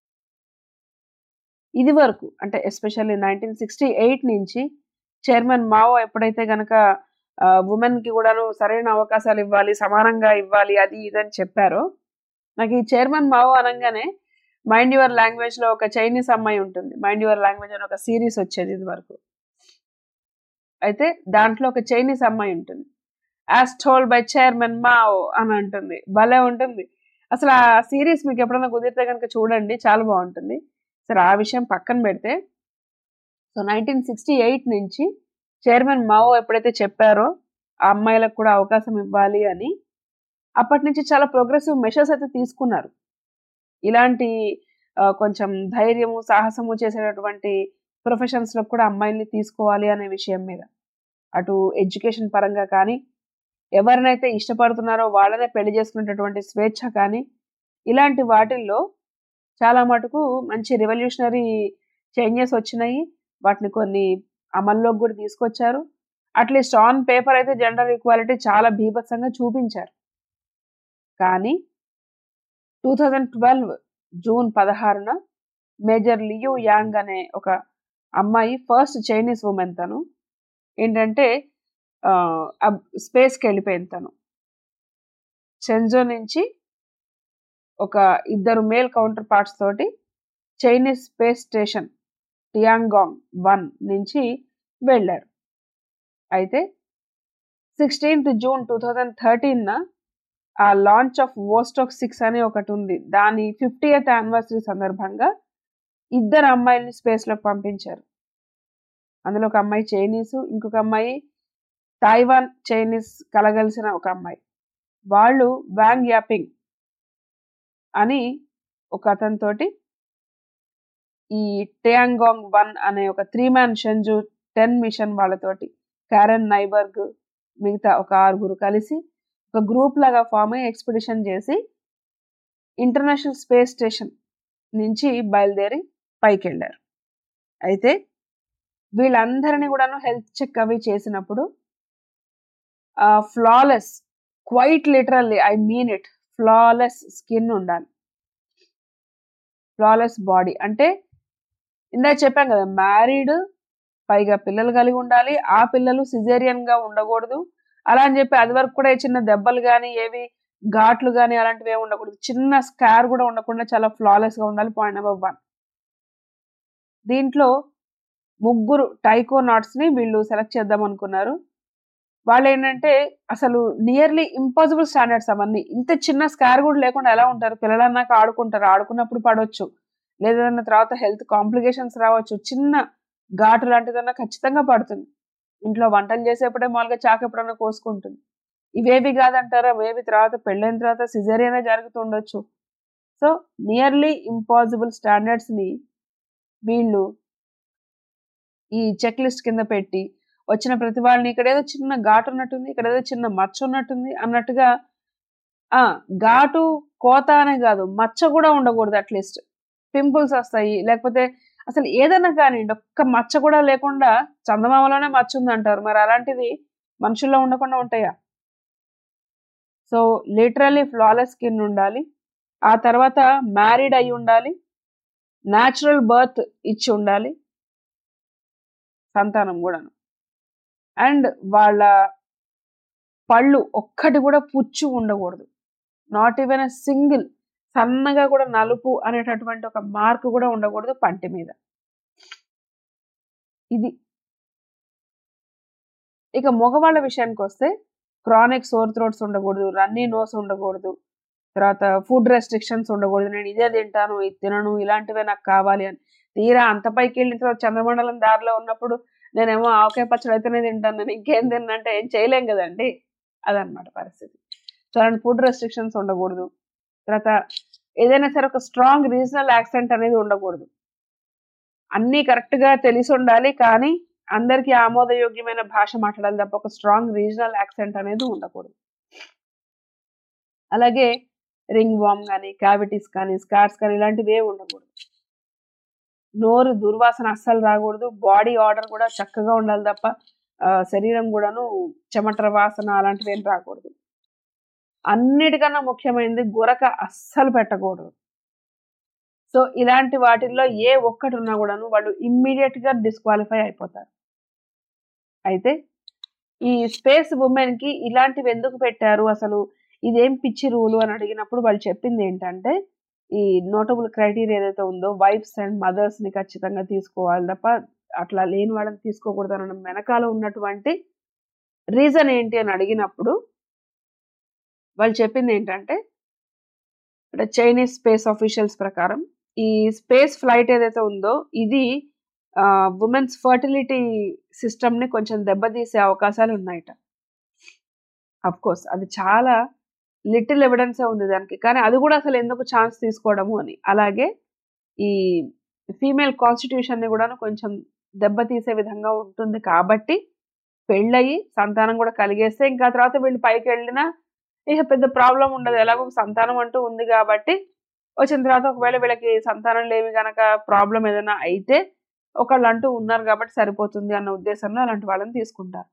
ఇది వరకు అంటే ఎస్పెషల్లీ 1968 నుంచి చైర్మన్ మావో ఎప్పుడైతే గనక ఉమెన్కి కూడాను సరైన అవకాశాలు ఇవ్వాలి, సమానంగా ఇవ్వాలి, అది ఇదని చెప్పారో, నాకు ఈ చైర్మన్ మావో అనగానే మైండ్ యువర్ లాంగ్వేజ్లో ఒక చైనీస్ అమ్మాయి ఉంటుంది, మైండ్ యువర్ లాంగ్వేజ్ అని ఒక సిరీస్ వచ్చేది ఇది వరకు. అయితే దాంట్లో ఒక చైనీస్ అమ్మాయి ఉంటుంది. As told by chairman Mao అని అంటుంది. భలే ఉంటుంది అసలు. ఆ సిరీస్ మీకు ఎప్పుడైనా కుదిరితే కనుక చూడండి, చాలా బాగుంటుంది. సరే ఆ విషయం పక్కన పెడితే, సో 1968 నుంచి చైర్మన్ మావో ఎప్పుడైతే చెప్పారో ఆ అమ్మాయిలకు కూడా అవకాశం ఇవ్వాలి అని, అప్పటి నుంచి చాలా ప్రోగ్రెసివ్ మెషర్స్ అయితే తీసుకున్నారు. ఇలాంటి కొంచెం ధైర్యము సాహసము చేసేటటువంటి ప్రొఫెషన్స్లో కూడా అమ్మాయిల్ని తీసుకోవాలి అనే విషయం మీద, అటు ఎడ్యుకేషన్ పరంగా కానీ, ఎవరినైతే ఇష్టపడుతున్నారో వాళ్ళనే పెళ్లి చేసుకునేటటువంటి స్వేచ్ఛ కానీ, ఇలాంటి వాటిల్లో చాలా మటుకు మంచి రెవల్యూషనరీ చేంజెస్ వచ్చినాయి. వాటిని కొన్ని అమల్లోకి కూడా తీసుకొచ్చారు. అట్లీస్ట్ ఆన్ పేపర్ అయితే జెండర్ ఈక్వాలిటీ చాలా బీభత్సంగా చూపించారు. కానీ 2012 జూన్ 16న మేజర్ లియూ యాంగ్ అనే ఒక అమ్మాయి, ఫస్ట్ చైనీస్ ఉమెన్, తను ఏంటంటే స్పేస్కి వెళ్ళిపోయింది. తను షెంజో నుంచి ఒక ఇద్దరు మేల్ కౌంటర్ పార్ట్స్ తోటి చైనీస్ స్పేస్ స్టేషన్ టియాంగాంగ్ 1 నుంచి వెళ్ళారు. అయితే 16th జూన్ 2013న ఆ లాంచ్ ఆఫ్ వోస్టాక్ 6 అనే ఒకటి ఉంది, దాని 50th యానివర్సరీ సందర్భంగా ఇద్దరు అమ్మాయిల్ని స్పేస్లోకి పంపించారు. అందులో ఒక అమ్మాయి చైనీసు, ఇంకొక అమ్మాయి తైవాన్ చైనీస్ కలగలిసిన ఒక అమ్మాయి. వాళ్ళు వాంగ్ యాపింగ్ అని ఒక అతనితోటి ఈ టియాంగాంగ్ 1 అనే ఒక 3-man షెంజు 10 మిషన్ వాళ్ళతోటి, క్యారెన్ నైబర్గ్ మిగతా ఒక 6 కలిసి ఒక గ్రూప్ లాగా ఫామ్ అయ్యి ఎక్స్పెడిషన్ చేసి ఇంటర్నేషనల్ స్పేస్ స్టేషన్ నుంచి బయలుదేరి పైకి వెళ్ళారు. అయితే వీళ్ళందరినీ కూడాను హెల్త్ చెక్ అవి చేసినప్పుడు flawless, quite literally I mean it, flawless skin ఉండాలి, ఫ్లాలెస్ బాడీ. అంటే ఇందాక చెప్పాం కదా, మ్యారీడ్, పైగా పిల్లలు కలిగి ఉండాలి, ఆ పిల్లలు సిజేరియన్ గా ఉండకూడదు. అలా అని చెప్పి అది వరకు కూడా చిన్న దెబ్బలు కానీ, ఏవి ఘాట్లు కానీ అలాంటివి ఏమి ఉండకూడదు, చిన్న స్కార్ కూడా ఉండకుండా చాలా ఫ్లాలెస్ గా ఉండాలి. Point number 1. దీంట్లో 3 టైకోనాట్స్ ని వీళ్ళు సెలెక్ట్ చేద్దాం అనుకున్నారు. వాళ్ళు ఏంటంటే అసలు నియర్లీ ఇంపాసిబుల్ స్టాండర్డ్స్ అవన్నీ. ఇంత చిన్న స్కార్ కూడా లేకుండా ఎలా ఉంటారు? పిల్లలన్నాక ఆడుకుంటారు, ఆడుకున్నప్పుడు పడవచ్చు, లేదన్న తర్వాత హెల్త్ కాంప్లికేషన్స్ రావచ్చు, చిన్న ఘాటు లాంటిదన్నా ఖచ్చితంగా పడుతుంది. ఇంట్లో వంటలు చేసేప్పుడే మామూలుగా చాకు ఎప్పుడన్నా కోసుకుంటుంది. ఇవేవి కాదంటారా, అవేవి తర్వాత పెళ్ళైన తర్వాత సిజేరియనే జరుగుతుండొచ్చు. సో నియర్లీ ఇంపాసిబుల్ స్టాండర్డ్స్ని వీళ్ళు ఈ చెక్ లిస్ట్ కింద పెట్టి వచ్చిన ప్రతి వాళ్ళని ఇక్కడేదో చిన్న ఘాటు ఉన్నట్టుంది, ఇక్కడేదో చిన్న మచ్చ ఉన్నట్టుంది అన్నట్టుగా, ఘాటు కోత అనే కాదు, మచ్చ కూడా ఉండకూడదు. అట్లీస్ట్ పింపుల్స్ వస్తాయి, లేకపోతే అసలు ఏదైనా కానివ్వండి, ఒక్క మచ్చ కూడా లేకుండా చందమామలోనే మచ్చ ఉంది అంటారు, మరి అలాంటిది మనుషుల్లో ఉండకుండా ఉంటాయా? సో లిటరల్లీ ఫ్లాలెస్ స్కిన్ ఉండాలి. ఆ తర్వాత మ్యారీడ్ అయి ఉండాలి, న్యాచురల్ బర్త్ ఇచ్చి ఉండాలి, సంతానం కూడాను. అండ్ వాళ్ళ పళ్ళు ఒక్కటి కూడా పుచ్చు ఉండకూడదు, నాట్ ఈవెన్ ఎ సింగిల్, సన్నగా కూడా నలుపు అనేటటువంటి ఒక మార్క్ కూడా ఉండకూడదు పంటి మీద. ఇది. ఇక మగవాళ్ళ విషయానికి వస్తే క్రానిక్ సోర్ థ్రోట్స్ ఉండకూడదు, రన్నీ నోస్ ఉండకూడదు, తర్వాత ఫుడ్ రెస్ట్రిక్షన్స్ ఉండకూడదు, నేను ఇదే తింటాను, ఇది తినను, ఇలాంటివే నాకు కావాలి అని. తీరా అంత పైకి వెళ్ళిన తర్వాత చంద్రమండలం దారిలో ఉన్నప్పుడు నేనేమో ఆవకాయ పచ్చడి అయితేనే తింటాను, నేను ఇంకేం తిన్నంటే ఏం చేయలేం కదండి. అదనమాట పరిస్థితి. సో అలాంటి ఫుడ్ రెస్ట్రిక్షన్స్ ఉండకూడదు. తర్వాత ఏదైనా సరే ఒక స్ట్రాంగ్ రీజనల్ యాక్సెంట్ అనేది ఉండకూడదు. అన్నీ కరెక్ట్గా తెలిసి ఉండాలి, కానీ అందరికీ ఆమోదయోగ్యమైన భాష మాట్లాడాలి తప్ప ఒక స్ట్రాంగ్ రీజనల్ యాక్సెంట్ అనేది ఉండకూడదు. అలాగే రింగ్ వామ్ కానీ, క్యావిటీస్ కానీ, స్కార్స్ కానీ ఇలాంటివి ఏమి ఉండకూడదు. నోరు దుర్వాసన అస్సలు రాకూడదు. బాడీ ఆర్డర్ కూడా చక్కగా ఉండాలి తప్ప శరీరం కూడాను చెమటల వాసన అలాంటివి ఏం రాకూడదు. అన్నిటికన్నా ముఖ్యమైనది గురక అస్సలు పెట్టకూడదు. సో ఇలాంటి వాటిల్లో ఏ ఒక్కటి ఉన్నా కూడాను వాళ్ళు ఇమ్మీడియట్గా డిస్క్వాలిఫై అయిపోతారు. అయితే ఈ స్పేస్ ఉమెన్కి ఇలాంటివి ఎందుకు పెట్టారు, అసలు ఇదేం పిచ్చి రూలు అని అడిగినప్పుడు వాళ్ళు చెప్పింది ఏంటంటే, ఈ నోటబుల్ క్రైటీరియా ఏదైతే ఉందో వైఫ్స్ అండ్ మదర్స్ని ఖచ్చితంగా తీసుకోవాలి తప్ప అట్లా లేని వాళ్ళని తీసుకోకూడదు అనడం వెనకాల ఉన్నటువంటి రీజన్ ఏంటి అని అడిగినప్పుడు వాళ్ళు చెప్పింది ఏంటంటే, అంటే చైనీస్ స్పేస్ ఆఫీషియల్స్ ప్రకారం ఈ స్పేస్ ఫ్లైట్ ఏదైతే ఉందో ఇది ఉమెన్స్ ఫర్టిలిటీ సిస్టమ్ని కొంచెం దెబ్బతీసే అవకాశాలు ఉన్నాయట. అఫ్ కోర్స్ అది చాలా లిటిల్ ఎవిడెన్సే ఉంది దానికి, కానీ అది కూడా అసలు ఎందుకు ఛాన్స్ తీసుకోవడము అని. అలాగే ఈ ఫీమేల్ కాన్స్టిట్యూషన్ని కూడా కొంచెం దెబ్బతీసే విధంగా ఉంటుంది కాబట్టి పెళ్ళయి సంతానం కూడా కలిగేస్తే ఇంకా తర్వాత వీళ్ళు పైకి వెళ్ళినా ఇక పెద్ద ప్రాబ్లం ఉండదు. ఎలాగో సంతానం అంటూ ఉంది కాబట్టి వచ్చిన తర్వాత ఒకవేళ వీళ్ళకి సంతానం లేవి కనుక ప్రాబ్లం ఏదైనా అయితే ఒకళ్ళు అంటూ ఉన్నారు కాబట్టి సరిపోతుంది అన్న ఉద్దేశంలో అలాంటి వాళ్ళని తీసుకుంటారు.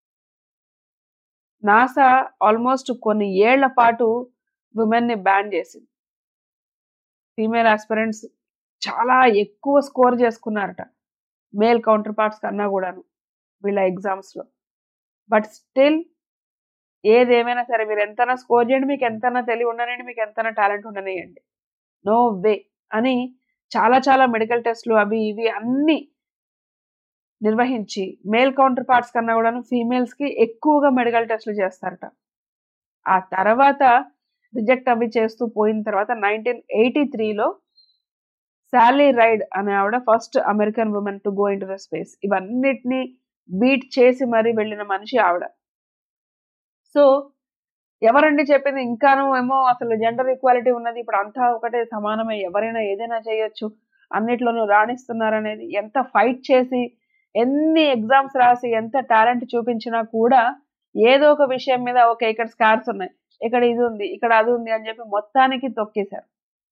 నాసా ఆల్మోస్ట్ కొన్ని ఏళ్ల పాటు ఉమెన్ని బ్యాన్ చేసింది. ఫీమేల్ ఆస్పిరెంట్స్ చాలా ఎక్కువ స్కోర్ చేసుకున్నారట మేల్ కౌంటర్ పార్ట్స్ కన్నా కూడాను వీళ్ళ ఎగ్జామ్స్లో. బట్ స్టిల్ ఏదేమైనా సరే మీరు ఎంతైనా స్కోర్ చేయండి, మీకు ఎంతైనా తెలివి ఉండనివ్వండి, మీకు ఎంతైనా టాలెంట్ ఉండనివ్వండి, నో వే అని చాలా చాలా మెడికల్ టెస్ట్లు అవి ఇవి అన్నీ నిర్వహించి మేల్ కౌంటర్ పార్ట్స్ కన్నా కూడాను ఫీమేల్స్కి ఎక్కువగా మెడికల్ టెస్ట్లు చేస్తారట. ఆ తర్వాత రిజెక్ట్ అవి చేస్తూ పోయిన తర్వాత 1983లో సాలీ రైడ్ అనే ఆవిడ first American women to go in to the space. ఇవన్నిటినీ బీట్ చేసి మరీ వెళ్ళిన మనిషి ఆవిడ. సో ఎవరండి చెప్పింది ఇంకాను ఏమో అసలు జెండర్ ఈక్వాలిటీ ఉన్నది, ఇప్పుడు అంతా ఒకటే సమానమే, ఎవరైనా ఏదైనా చేయొచ్చు, అన్నిట్లోనూ రాణిస్తున్నారనేది. ఎంత ఫైట్ చేసి ఎన్ని ఎగ్జామ్స్ రాసి ఎంత టాలెంట్ చూపించినా కూడా ఏదో ఒక విషయం మీద ఓకే ఇక్కడ స్కార్స్ ఉన్నాయి, ఇక్కడ ఇది ఉంది, ఇక్కడ అది ఉంది అని చెప్పి మొత్తానికి తొక్కేశారు.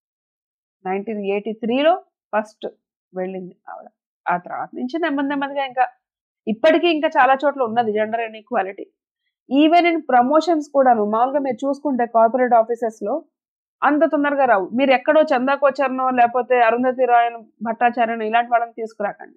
1983లో ఫస్ట్ వెళ్ళింది ఆవిడ. ఆ తర్వాత నుంచి నెమ్మదిగా ఇంకా ఇప్పటికీ ఇంకా చాలా చోట్ల ఉన్నది gender inequality. Even in promotions కూడాను మామూలుగా మీరు చూసుకుంటే కార్పొరేట్ ఆఫీసెస్లో అంత తొందరగా రావు. మీరు ఎక్కడో చందా కోచర్నో లేకపోతే అరుంధతి రాయన్ భట్టాచార్యను ఇలాంటి వాళ్ళని తీసుకురాకండి.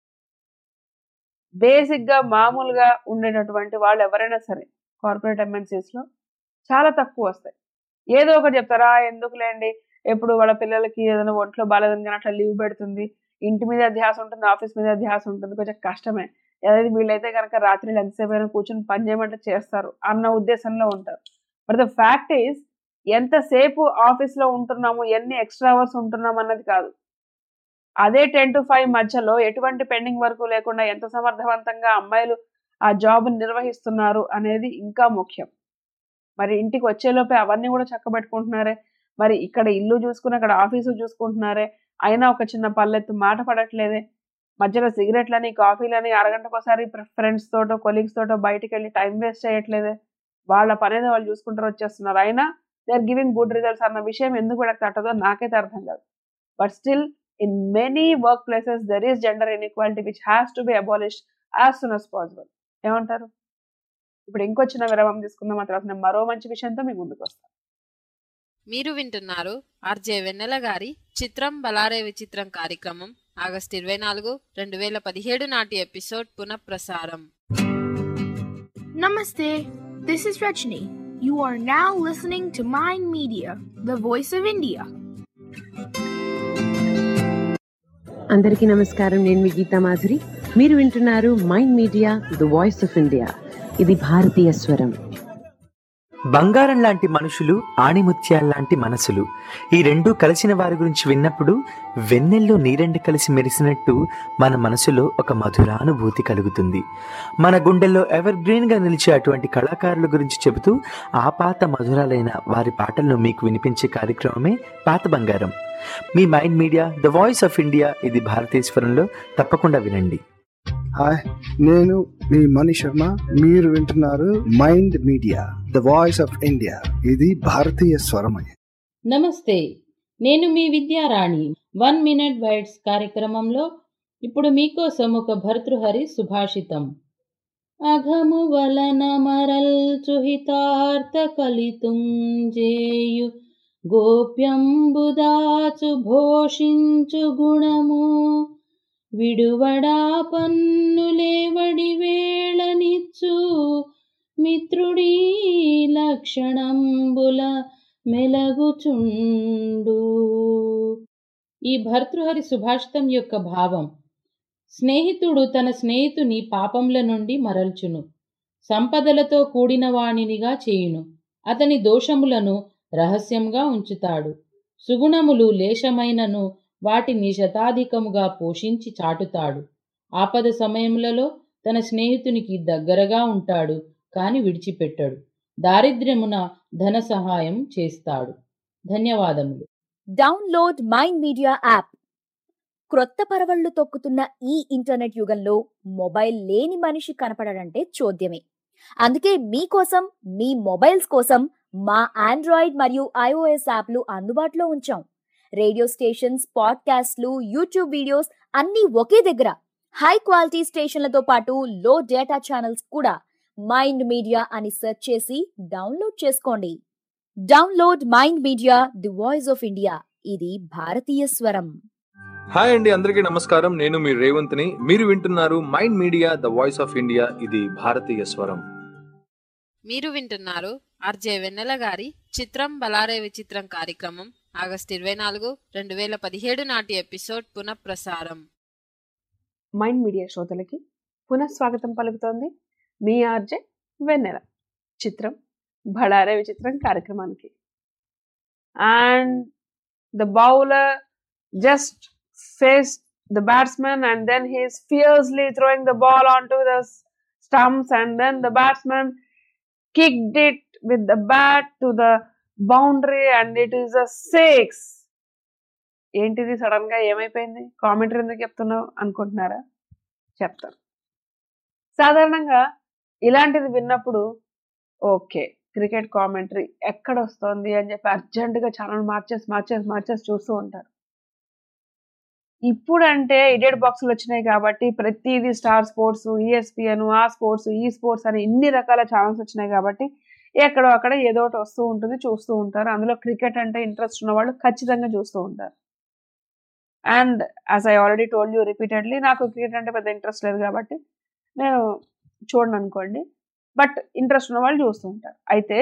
బేసిక్గా మామూలుగా ఉండేటటువంటి వాళ్ళు ఎవరైనా సరే కార్పొరేట్ ఎంఎన్సీస్లో చాలా తక్కువ వస్తాయి. ఏదో ఒకటి చెప్తారా, ఎందుకులేండి ఎప్పుడు వాళ్ళ పిల్లలకి ఏదైనా ఒంట్లో బాగాలేదని కానీ అట్లా లీవ్ పెడుతుంది, ఇంటి మీద ధ్యాస ఉంటుంది, ఆఫీస్ మీద ధ్యాస ఉంటుంది, కొంచెం కష్టమే, ఏదైతే వీళ్ళైతే కనుక రాత్రి ఎంతసేపు అయినా కూర్చొని పని చేయమంటే చేస్తారు అన్న ఉద్దేశంలో ఉంటారు. బట్ ద ఫ్యాక్ట్ ఈజ్ ఎంతసేపు ఆఫీస్లో ఉంటున్నాము, ఎన్ని ఎక్స్ట్రా అవర్స్ ఉంటున్నాము అన్నది కాదు, అదే 10 to 5 మధ్యలో ఎటువంటి పెండింగ్ వర్క్ లేకుండా ఎంత సమర్థవంతంగా అమ్మాయిలు ఆ జాబ్ని నిర్వహిస్తున్నారు అనేది ఇంకా ముఖ్యం. మరి ఇంటికి వచ్చేలోపే అవన్నీ కూడా చక్కబెట్టుకుంటున్నారే, మరి ఇక్కడ ఇల్లు చూసుకుని అక్కడ ఆఫీసు చూసుకుంటున్నారే, అయినా ఒక చిన్న పల్లెత్తు మాట పడట్లేదే, మధ్యలో సిగరెట్లని కాఫీలని అరగంటకోసారి ఫ్రెండ్స్ తోటో కొలీగ్స్ తోటో బయటికి వెళ్ళి టైం వేస్ట్ చేయట్లేదే, వాళ్ళ పనేదో వాళ్ళు చూసుకుంటారు వచ్చేస్తున్నారు, అయినా they are giving good results అన్న విషయం ఎందుకు వీళ్ళకి తట్టదో నాకైతే అర్థం కాదు. But still in many workplaces there is gender inequality which has to be abolished as soon as possible. ఏమంటారు? ఇప్పుడు ఇంకొచ్చిన విరామం తీసుకుందాం, ఆ తర్వాత నేను మరో మంచి విషయంతో మీ ముందుకు వస్తాను. మీరు వింటున్నారు ఆర్జే వెన్నెల గారి చిత్రం బలారే విచిత్రం కార్యక్రమం ఆగస్టు 24, 2017 నాటి ఎపిసోడ్ పునఃప్రసారం. Namaste, this is Rajni. You are now listening to Mind Media, the voice of India. అందరికీ నమస్కారం, నేను మీ గీతా మాధురి. మీరు వింటున్నారు Mind Media the voice of India. ఇది భారతీయ స్వరం. బంగారం లాంటి మనుషులు, ఆణిముత్యాల్లాంటి మనసులు, ఈ రెండూ కలిసిన వారి గురించి విన్నప్పుడు వెన్నెల్లో నీరెండు కలిసి మెరిసినట్టు మన మనసులో ఒక మధురానుభూతి కలుగుతుంది. మన గుండెల్లో ఎవర్ గ్రీన్గా నిలిచే అటువంటి కళాకారుల గురించి చెబుతూ ఆ పాత మధురాలైన వారి పాటలను మీకు వినిపించే కార్యక్రమమే పాత బంగారం. మీ Mind Media the voice of India, ఇది భారతీశ్వరంలో తప్పకుండా వినండి. హాయ్, నేను మీ మణి శర్మ. మీరు వింటున్నారు Mind Media the voice of India, ఇది భారతీయ స్వరమయ. నమస్తే, నేను మీ విద్యారాణి. 1 Minute Bites కార్యక్రమంలో ఇప్పుడు మీకోసం ఒక భర్తృహరి సుభాషితం. అఘము వలన మరల్చుహితార్థ కలితుంజేయు గోప్యంబుదాచు భోషించు గుణము విడువడా పన్నులేవడి వేళనిచ్చు మిత్రుడీ లక్షణంబుల మెలగుచుండు. ఈ భర్తృహరి సుభాషితం యొక్క భావం: స్నేహితుడు తన స్నేహితుని పాపంల నుండి మరల్చును, సంపదలతో కూడిన వానినిగా చేయును. అతని దోషములను రహస్యంగా ఉంచుతాడు. సుగుణములు లేశమైనను వాటిని శతాధికముగా పోషించి చాటుతాడు. ఆపద సమయములలో తన స్నేహితునికి దగ్గరగా ఉంటాడు, కాని విడిచిపెట్టడు. దారిద్ర్యమున ధన సహాయం చేస్తాడు. ధన్యవాదములు. Download Mind Media app. క్రొత్త పరవళ్లు తొక్కుతున్న ఈ ఇంటర్నెట్ యుగంలో మొబైల్ లేని మనిషి కనపడడంటే చోద్యమే. అందుకే మీకోసం, మీ మొబైల్స్ కోసం మా ఆండ్రాయిడ్ మరియు iOS యాప్లు అందుబాటులో ఉంచాం. రేడియో స్టేషన్స్, పాడ్కాస్ట్లు, యూట్యూబ్ వీడియోస్ అన్నీ ఒకే దగ్గర. హై క్వాలిటీ స్టేషన్లతో పాటు లో డేటా ఛానల్స్ కూడా. మైండ్ మీడియా అని సెర్చ్ చేసి డౌన్లోడ్ చేసుకోండి. Download Mind Media, the voice of India. ఇది భారతీయ స్వరం. హాయ్ అండి, అందరికీ నమస్కారం. నేను మీ రేవంత్ని. మీరు వింటున్నారు Mind Media, the voice of India. ఇది భారతీయ స్వరం. మీరు వింటున్నారు ఆర్జే వెన్నెల గారి చిత్రం బలారే విచిత్రం కార్యక్రమం ఆగస్టు 24, 2017 నాటి ఎపిసోడ్ పునఃప్రసారం. మైండ్ మీడియా శ్రోతలకి పునఃస్వాగతం పలుకుతోంది మీ ఆర్జే వెన్నెల. చిత్రం బళారే విచిత్రం కార్యక్రమానికి. And the bowler just faced the batsman and then he is fiercely throwing the ball onto the stumps and then the batsman kicked it with the bat to the boundary and it is a 6. ఏంటిది sudden గా ఏమైపోయింది, commentary ఎందుకు చెప్తున్నావు అనుకుంటున్నారా? చెప్తాను. సాధారణంగా ఇలాంటిది విన్నప్పుడు ఓకే క్రికెట్ కామెంటరీ ఎక్కడ వస్తుంది అని చెప్పి అర్జెంటుగా ఛానల్ మార్చేసి చూస్తూ ఉంటారు. ఇప్పుడంటే ఎడిట్ బాక్సులు వచ్చినాయి కాబట్టి ప్రతిదీ స్టార్ స్పోర్ట్స్, ESPN, ఆ స్పోర్ట్స్, ఈ స్పోర్ట్స్ అని ఇన్ని రకాల ఛానల్స్ వచ్చినాయి కాబట్టి ఎక్కడో అక్కడ ఏదో ఒకటి వస్తూ ఉంటుంది, చూస్తూ ఉంటారు. అందులో క్రికెట్ అంటే ఇంట్రెస్ట్ ఉన్న వాళ్ళు ఖచ్చితంగా చూస్తూ ఉంటారు. And as I already told you repeatedly, నాకు క్రికెట్ అంటే పెద్ద ఇంట్రెస్ట్ లేదు కాబట్టి నేను చూడను అనుకోండి. బట్ ఇంట్రెస్ట్ ఉన్న వాళ్ళు చూస్తూ ఉంటారు. అయితే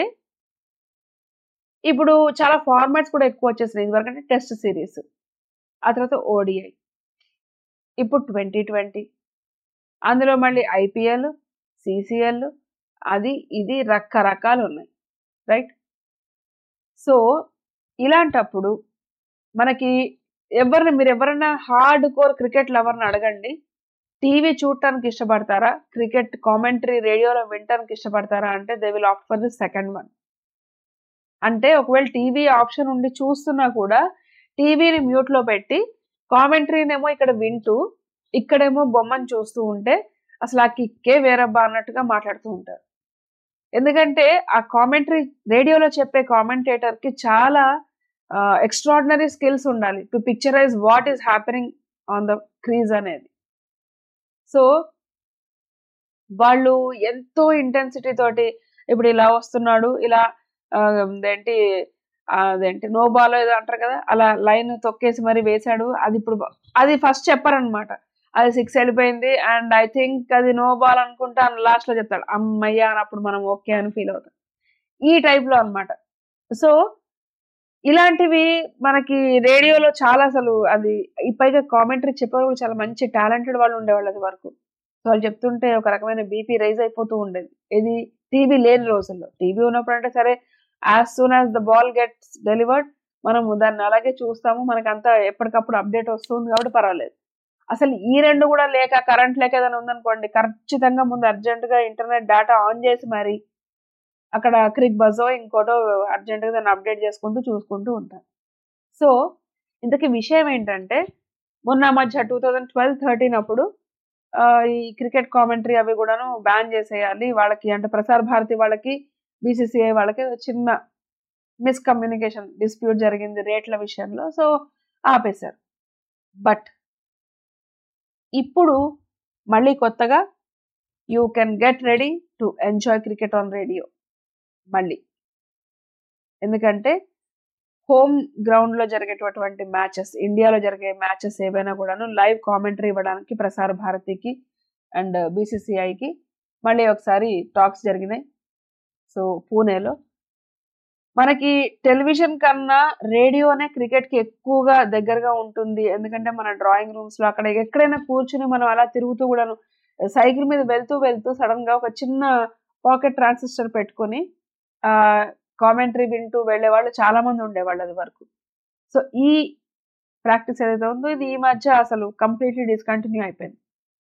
ఇప్పుడు చాలా ఫార్మాట్స్ కూడా ఎక్కువ వచ్చేసినాయి. ఇదివరకంటే టెస్ట్ సిరీస్, ఆ తర్వాత ODI, ఇప్పుడు T20, అందులో మళ్ళీ IPL, CCL, అది ఇది రకరకాలు ఉన్నాయి, రైట్? సో ఇలాంటప్పుడు మనకి మీరు ఎవరైనా హార్డ్ కోర్ క్రికెట్ లవర్ని అడగండి, టీవీ చూడటానికి ఇష్టపడతారా, క్రికెట్ కామెంటరీ రేడియోలో వినటానికి ఇష్టపడతారా అంటే they will opt for the second one. అంటే ఒకవేళ టీవీ ఆప్షన్ ఉండి చూస్తున్నా కూడా టీవీని మ్యూట్లో పెట్టి కామెంటరీనేమో ఇక్కడ వింటూ ఇక్కడేమో బొమ్మను చూస్తూ ఉంటే అసలు ఆ కిక్కే వేరబ్బా అన్నట్టుగా మాట్లాడుతూ ఉంటారు. ఎందుకంటే ఆ కామెంటరీ రేడియోలో చెప్పే కామెంటేటర్కి చాలా ఎక్స్ట్రాడినరీ స్కిల్స్ ఉండాలి to picturise what is happening on the crease అనేది. సో వాళ్ళు ఎంతో ఇంటెన్సిటీ తోటి ఇప్పుడు ఇలా వస్తున్నాడు, ఇలా అదేంటి నో బాల్ ఏదో అంటారు కదా, అలా లైన్ తొక్కేసి మరి వేశాడు, అది ఇప్పుడు అది ఫస్ట్ చెప్పారనమాట, అది 6 వెళ్ళిపోయింది అండ్ ఐ థింక్ అది నో బాల్ అనుకుంటా అని లాస్ట్లో చెప్తాడు. అమ్మయ్య అన్నప్పుడు మనం ఓకే అని ఫీల్ అవుతాం. ఈ టైప్లో అనమాట. సో ఇలాంటివి మనకి రేడియోలో చాలా అసలు అది పైగా కామెంటరీ చెప్పేవాళ్ళు చాలా మంచి టాలెంటెడ్ వాళ్ళు ఉండేవాళ్ళు అది వరకు. సో వాళ్ళు చెప్తుంటే ఒక రకమైన బీపీ రైజ్ అయిపోతూ ఉండేది. ఇది టీవీ లేని రోజుల్లో. టీవీ ఉన్నప్పుడు అంటే సరే as soon as the ball gets delivered మనము దాన్ని అలాగే చూస్తాము, మనకంతా ఎప్పటికప్పుడు అప్డేట్ వస్తుంది కాబట్టి పర్వాలేదు. అసలు ఈ రెండు కూడా లేక కరెంట్ లేక ఏదైనా ఉందనుకోండి, ఖచ్చితంగా ముందు అర్జెంటుగా ఇంటర్నెట్ డేటా ఆన్ చేసి మరి అక్కడ క్రిక్ బజో ఇంకోటో అర్జెంటుగా దాన్ని అప్డేట్ చేసుకుంటూ చూసుకుంటూ ఉంటారు. సో ఇంతకీ విషయం ఏంటంటే మొన్న మధ్య 2012-13 అప్పుడు ఈ క్రికెట్ కామెంటరీ అవి కూడాను బ్యాన్ చేసేయాలి వాళ్ళకి, అంటే ప్రసార్ భారతి వాళ్ళకి BCCI వాళ్ళకి చిన్న మిస్కమ్యూనికేషన్ డిస్ప్యూట్ జరిగింది రేట్ల విషయంలో. సో ఆపేశారు. బట్ ఇప్పుడు మళ్ళీ కొత్తగా you can get ready to enjoy cricket on radio మళ్ళీ. ఎందుకంటే హోమ్ గ్రౌండ్లో జరిగేటటువంటి మ్యాచెస్, ఇండియాలో జరిగే మ్యాచెస్ ఏవైనా కూడాను లైవ్ కామెంటరీ ఇవ్వడానికి ప్రసార భారతికి అండ్ BCCIకి మళ్ళీ ఒకసారి టాక్స్ జరిగినాయి. సో పూణేలో మనకి టెలివిజన్ కన్నా రేడియోనే క్రికెట్కి ఎక్కువగా దగ్గరగా ఉంటుంది. ఎందుకంటే మన డ్రాయింగ్ రూమ్స్లో అక్కడ ఎక్కడైనా కూర్చుని మనం అలా తిరుగుతూ కూడాను సైకిల్ మీద వెళ్తూ సడన్గా ఒక చిన్న పాకెట్ ట్రాన్సిస్టర్ పెట్టుకొని కామెంటరీ వింటూ వెళ్ళే వాళ్ళు చాలా మంది ఉండేవాళ్ళు అది వరకు. సో ఈ ప్రాక్టీస్ ఏదైతే ఉందో ఇది ఈ మధ్య అసలు కంప్లీట్లీ డిస్కంటిన్యూ అయిపోయింది.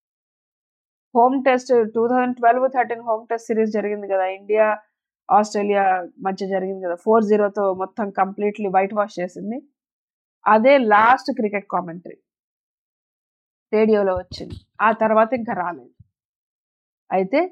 Home test 2012-13 home test series జరిగింది కదా, ఇండియా ఆస్ట్రేలియా మధ్య జరిగింది కదా, 4-0తో మొత్తం కంప్లీట్లీ వైట్ వాష్ చేసింది. అదే లాస్ట్ క్రికెట్ కామెంటరీ రేడియోలో వచ్చింది. ఆ తర్వాత ఇంకా రాలేదు. అయితే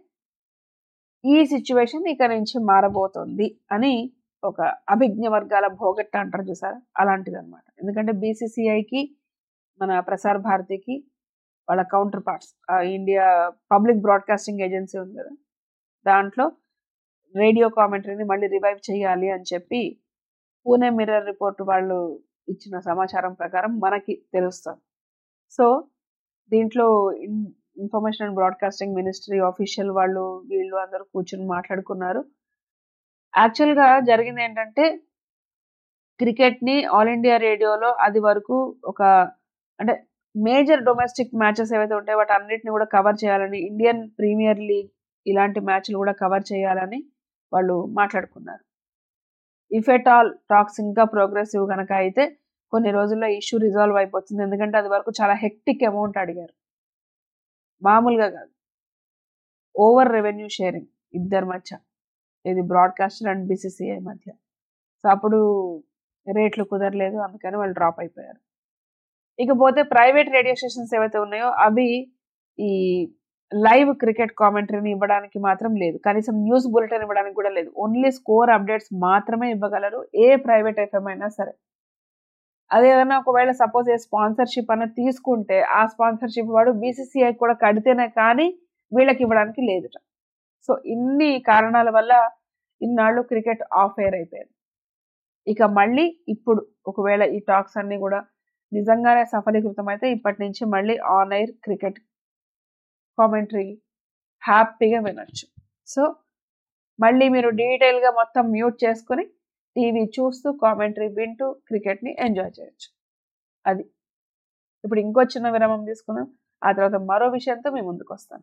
ఈ సిచ్యువేషన్ ఇక నుంచి మారబోతోంది అని ఒక అభిజ్ఞ వర్గాల భోగట్ట అంటారు చూసారా, అలాంటిది అనమాట. ఎందుకంటే బీసీసీఐకి మన ప్రసార్ భారతికి వాళ్ళ counterparts India public broadcasting agency ఉంది కదా, దాంట్లో రేడియో కామెంటరీని మళ్ళీ రివైవ్ చేయాలి అని చెప్పి పూణే మిర్రర్ రిపోర్ట్ వాళ్ళు ఇచ్చిన సమాచారం ప్రకారం మనకి తెలుస్తుంది. సో దీంట్లో information and broadcasting ministry official వాళ్ళు వీళ్ళు అందరూ కూర్చొని మాట్లాడుకున్నారు. యాక్చువల్గా జరిగింది ఏంటంటే క్రికెట్ని ఆల్ ఇండియా రేడియోలో అది వరకు ఒక అంటే మేజర్ డొమెస్టిక్ మ్యాచెస్ ఏవైతే ఉంటాయో వాటి అన్నిటిని కూడా కవర్ చేయాలని, ఇండియన్ ప్రీమియర్ లీగ్ ఇలాంటి మ్యాచ్లు కూడా కవర్ చేయాలని వాళ్ళు మాట్లాడుకున్నారు. ఇఫ్ ఎట్ ఆల్ టాక్స్ ఇంకా ప్రోగ్రెసివ్ కనుక అయితే కొన్ని రోజుల్లో ఇష్యూ రిజాల్వ్ అయిపోతుంది. ఎందుకంటే అది వరకు చాలా హెక్టిక్ అమౌంట్ అడిగారు, మామూలుగా కాదు. ఓవర్ రెవెన్యూ షేరింగ్ ఇద్దరి మధ్య, ఇది బ్రాడ్కాస్టర్ అండ్ బీసీసీఐ మధ్య. సో అప్పుడు రేట్లు కుదరలేదు, అందుకని వాళ్ళు డ్రాప్ అయిపోయారు. ఇకపోతే ప్రైవేట్ రేడియో స్టేషన్స్ ఏవైతే ఉన్నాయో అవి ఈ లైవ్ క్రికెట్ కామెంటరీని ఇవ్వడానికి మాత్రం లేదు, కనీసం న్యూస్ బులెటిన్ ఇవ్వడానికి కూడా లేదు. ఓన్లీ స్కోర్ అప్డేట్స్ మాత్రమే ఇవ్వగలరు ఏ ప్రైవేట్ ఎఫ్ఎం అయినా సరే. అదేదన్నా ఒకవేళ సపోజ్ ఏ స్పాన్సర్షిప్ అన్న తీసుకుంటే ఆ స్పాన్సర్షిప్ వాడు బీసీసీఐ కూడా కడితేనే కానీ వీళ్ళకి ఇవ్వడానికి లేదుట. సో ఇన్ని కారణాల వల్ల ఇన్నాళ్ళు క్రికెట్ ఆఫ్ ఎయిర్ అయిపోయింది. ఇక మళ్ళీ ఇప్పుడు ఒకవేళ ఈ టాక్స్ అన్నీ కూడా నిజంగానే సఫలీకృతం అయితే ఇప్పటి నుంచి మళ్ళీ ఆన్ ఎయిర్ క్రికెట్ కామెంటరీ హ్యాపీగా వినొచ్చు. సో మళ్ళీ మీరు డీటెయిల్గా మొత్తం మ్యూట్ చేసుకుని టీవీ చూస్తూ కామెంటరీ వింటూ క్రికెట్ని ఎంజాయ్ చేయొచ్చు. అది ఇప్పుడు ఇంకో చిన్న విరామం తీసుకుందాం, ఆ తర్వాత మరో విషయంతో మీ ముందుకు వస్తాను.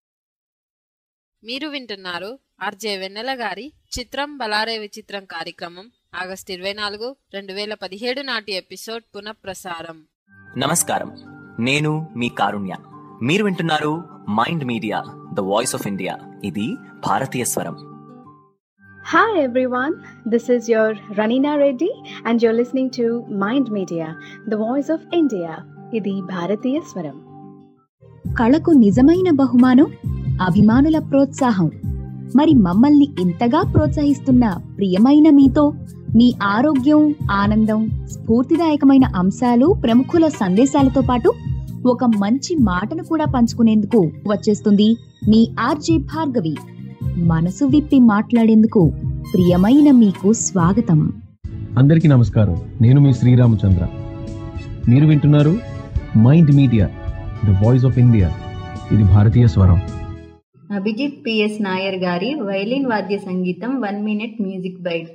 మీరు వింటున్నారు ఆర్జే వెన్నెల గారి చిత్రం బలారే విచిత్రం కార్యక్రమం ఆగస్టు 24, 2017 నాటి ఎపిసోడ్ పునఃప్రసారం. నమస్కారం, నేను మీ కారుణ్య. మీరు వింటున్నారు Mind Media the voice of India. ఇది భారతీయ స్వరం. Hi everyone, this is your Ranina Reddy and you're listening to Mind Media, the voice of India. ఇది భారతీయ స్వరం. కళకు నిజమైన బహుమానం అభిమానుల ప్రోత్సాహం. మరి మమ్మల్ని ఇంతగా ప్రోత్సహిస్తున్న ప్రియమైన మీతో మీ ఆరోగ్యం, ఆనందం, స్ఫూర్తిదాయకమైన అంశాలు, ప్రముఖుల సందేశాలతో పాటు ఒక మంచి మాటను కూడా పంచుకునేందుకు వచ్చేస్తుంది మీ ఆర్జే భార్గవి. మనసు విప్పి మాట్లాడేందుకు ప్రియమైన మీకు స్వాగతం. అందరికీ నమస్కారం, నేను మీ శ్రీరామచంద్ర. మీరు వింటున్నారు Mind Media the voice of India. ఇది భారతీయ స్వరం. అభిజిత్ పిఎస్ నాయర్ గారి వైలిన్ వాద్య సంగీతం 1 minute music bite.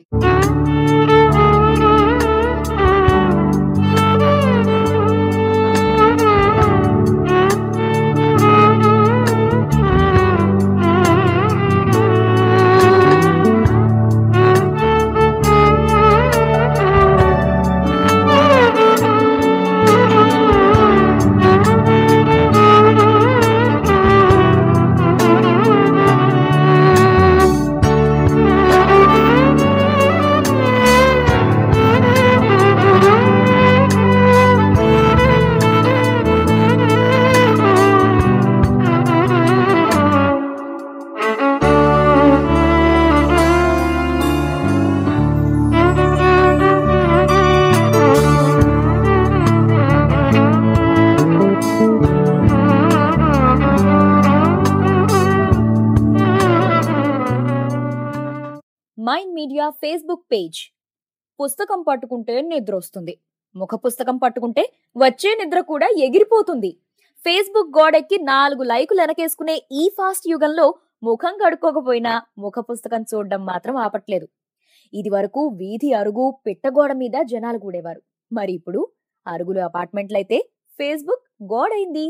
Mind Media Facebook page. పుస్తకం పట్టుకుంటే నిద్ర వస్తుంది, ముఖ పుస్తకం పట్టుకుంటే వచ్చే నిద్ర కూడా ఎగిరిపోతుంది. ఫేస్బుక్ గోడెక్కి 4 లైకులు వెనకేసుకునే ఈ ఫాస్ట్ యుగంలో ముఖం కడుక్కోకపోయినా ముఖ పుస్తకం చూడడం మాత్రం ఆపట్లేదు. ఇది వరకు వీధి అరుగు పిట్టగోడ మీద జనాలు కూడేవారు. మరి ఇప్పుడు అరుగులు అపార్ట్మెంట్లయితే ఫేస్బుక్ గోడైంది.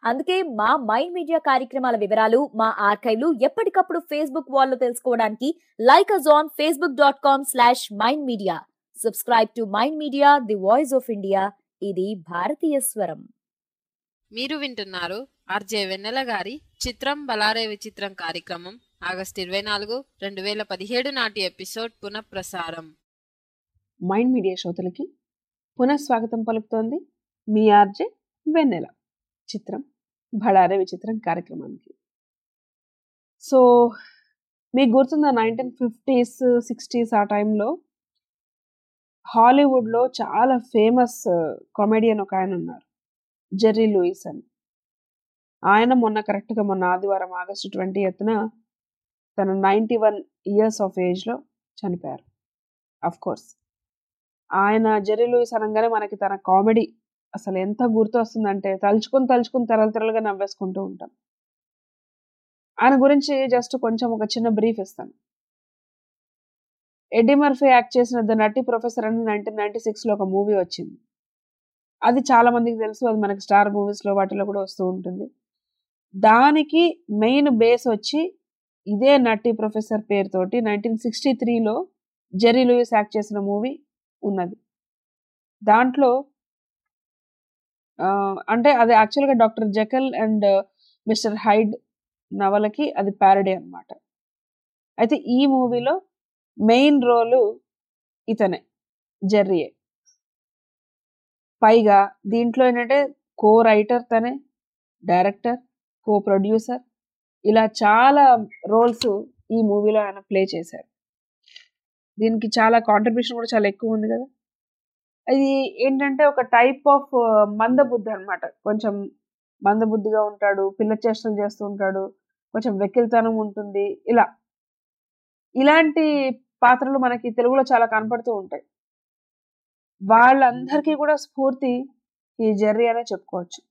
అందుకే మా మైండ్ మీడియా కార్యక్రమాల వివరాలు మా ఆర్కైవ్లు ఎప్పటికప్పుడు ఫేస్బుక్ వాల్లో తెలుసుకోవడానికి like us on facebook.com/mindmedia. Subscribe to Mind Media the voice of India. ఇది భారతీయ స్వరం. మీరు వింటున్నారు ఆర్జే వెన్నెల గారి చిత్రం బలారే విచిత్రం కార్యక్రమం ఆగస్టు 24, 2017 నాటి ఎపిసోడ్ పునఃప్రసారం. మైండ్ మీడియా శ్రోతలకి పునఃస్వాగతం పలుకుతోంది మీ ఆర్జే వెన్నెల. చిత్రం బళారే విచిత్రం కార్యక్రమానికి. సో మీకు గుర్తుందా 1950s 60s ఆ టైంలో హాలీవుడ్లో చాలా ఫేమస్ కామెడియన్ ఒక ఆయన ఉన్నారు, జెర్రీ లూయిస్ అని. ఆయన కరెక్ట్గా మొన్న ఆదివారం ఆగస్టు 20న తన 91 years ఆఫ్ ఏజ్లో చనిపోయారు. అఫ్ కోర్స్ ఆయన జెర్రీ లూయిస్ అనగానే మనకి తన కామెడీ అసలు ఎంత గుర్తు వస్తుందంటే తలుచుకుని తరలుగా నవ్వేసుకుంటూ ఉంటాం. ఆయన గురించి జస్ట్ కొంచెం ఒక చిన్న బ్రీఫ్ ఇస్తాను. ఎడ్డీ మర్ఫీ యాక్ట్ చేసిన ద నట్టి ప్రొఫెసర్ అని 1996లో ఒక మూవీ వచ్చింది. అది చాలా మందికి తెలుసు, అది మనకి స్టార్ మూవీస్లో వాటిలో కూడా వస్తూ ఉంటుంది. దానికి మెయిన్ బేస్ వచ్చి ఇదే నట్టి ప్రొఫెసర్ పేరుతోటి 1963లో జెర్రీ లూయిస్ యాక్ట్ చేసిన మూవీ ఉన్నది. దాంట్లో అంటే అది యాక్చువల్గా Doctor Jekyll and Mister Hyde నవలకి అది ప్యారడీ అన్నమాట. అయితే ఈ మూవీలో మెయిన్ రోలు ఇతనే, జెర్రీయే. పైగా దీంట్లో ఏంటంటే కో రైటర్ తనే, డైరెక్టర్, కో ప్రొడ్యూసర్, ఇలా చాలా రోల్స్ ఈ మూవీలో ఆయన ప్లే చేశారు. దీనికి చాలా కాంట్రిబ్యూషన్ కూడా చాలా ఎక్కువ ఉంది కదా. అది ఏంటంటే ఒక టైప్ ఆఫ్ మందబుద్ధి అనమాట. కొంచెం మందబుద్ధిగా ఉంటాడు, పిల్ల చేష్టలు చేస్తూ ఉంటాడు, కొంచెం వెకిల్తనం ఉంటుంది. ఇలాంటి పాత్రలు మనకి తెలుగులో చాలా కనపడుతూ ఉంటాయి. వాళ్ళందరికీ కూడా స్ఫూర్తి ఈ జెర్రీ అనే చెప్పుకోవచ్చు.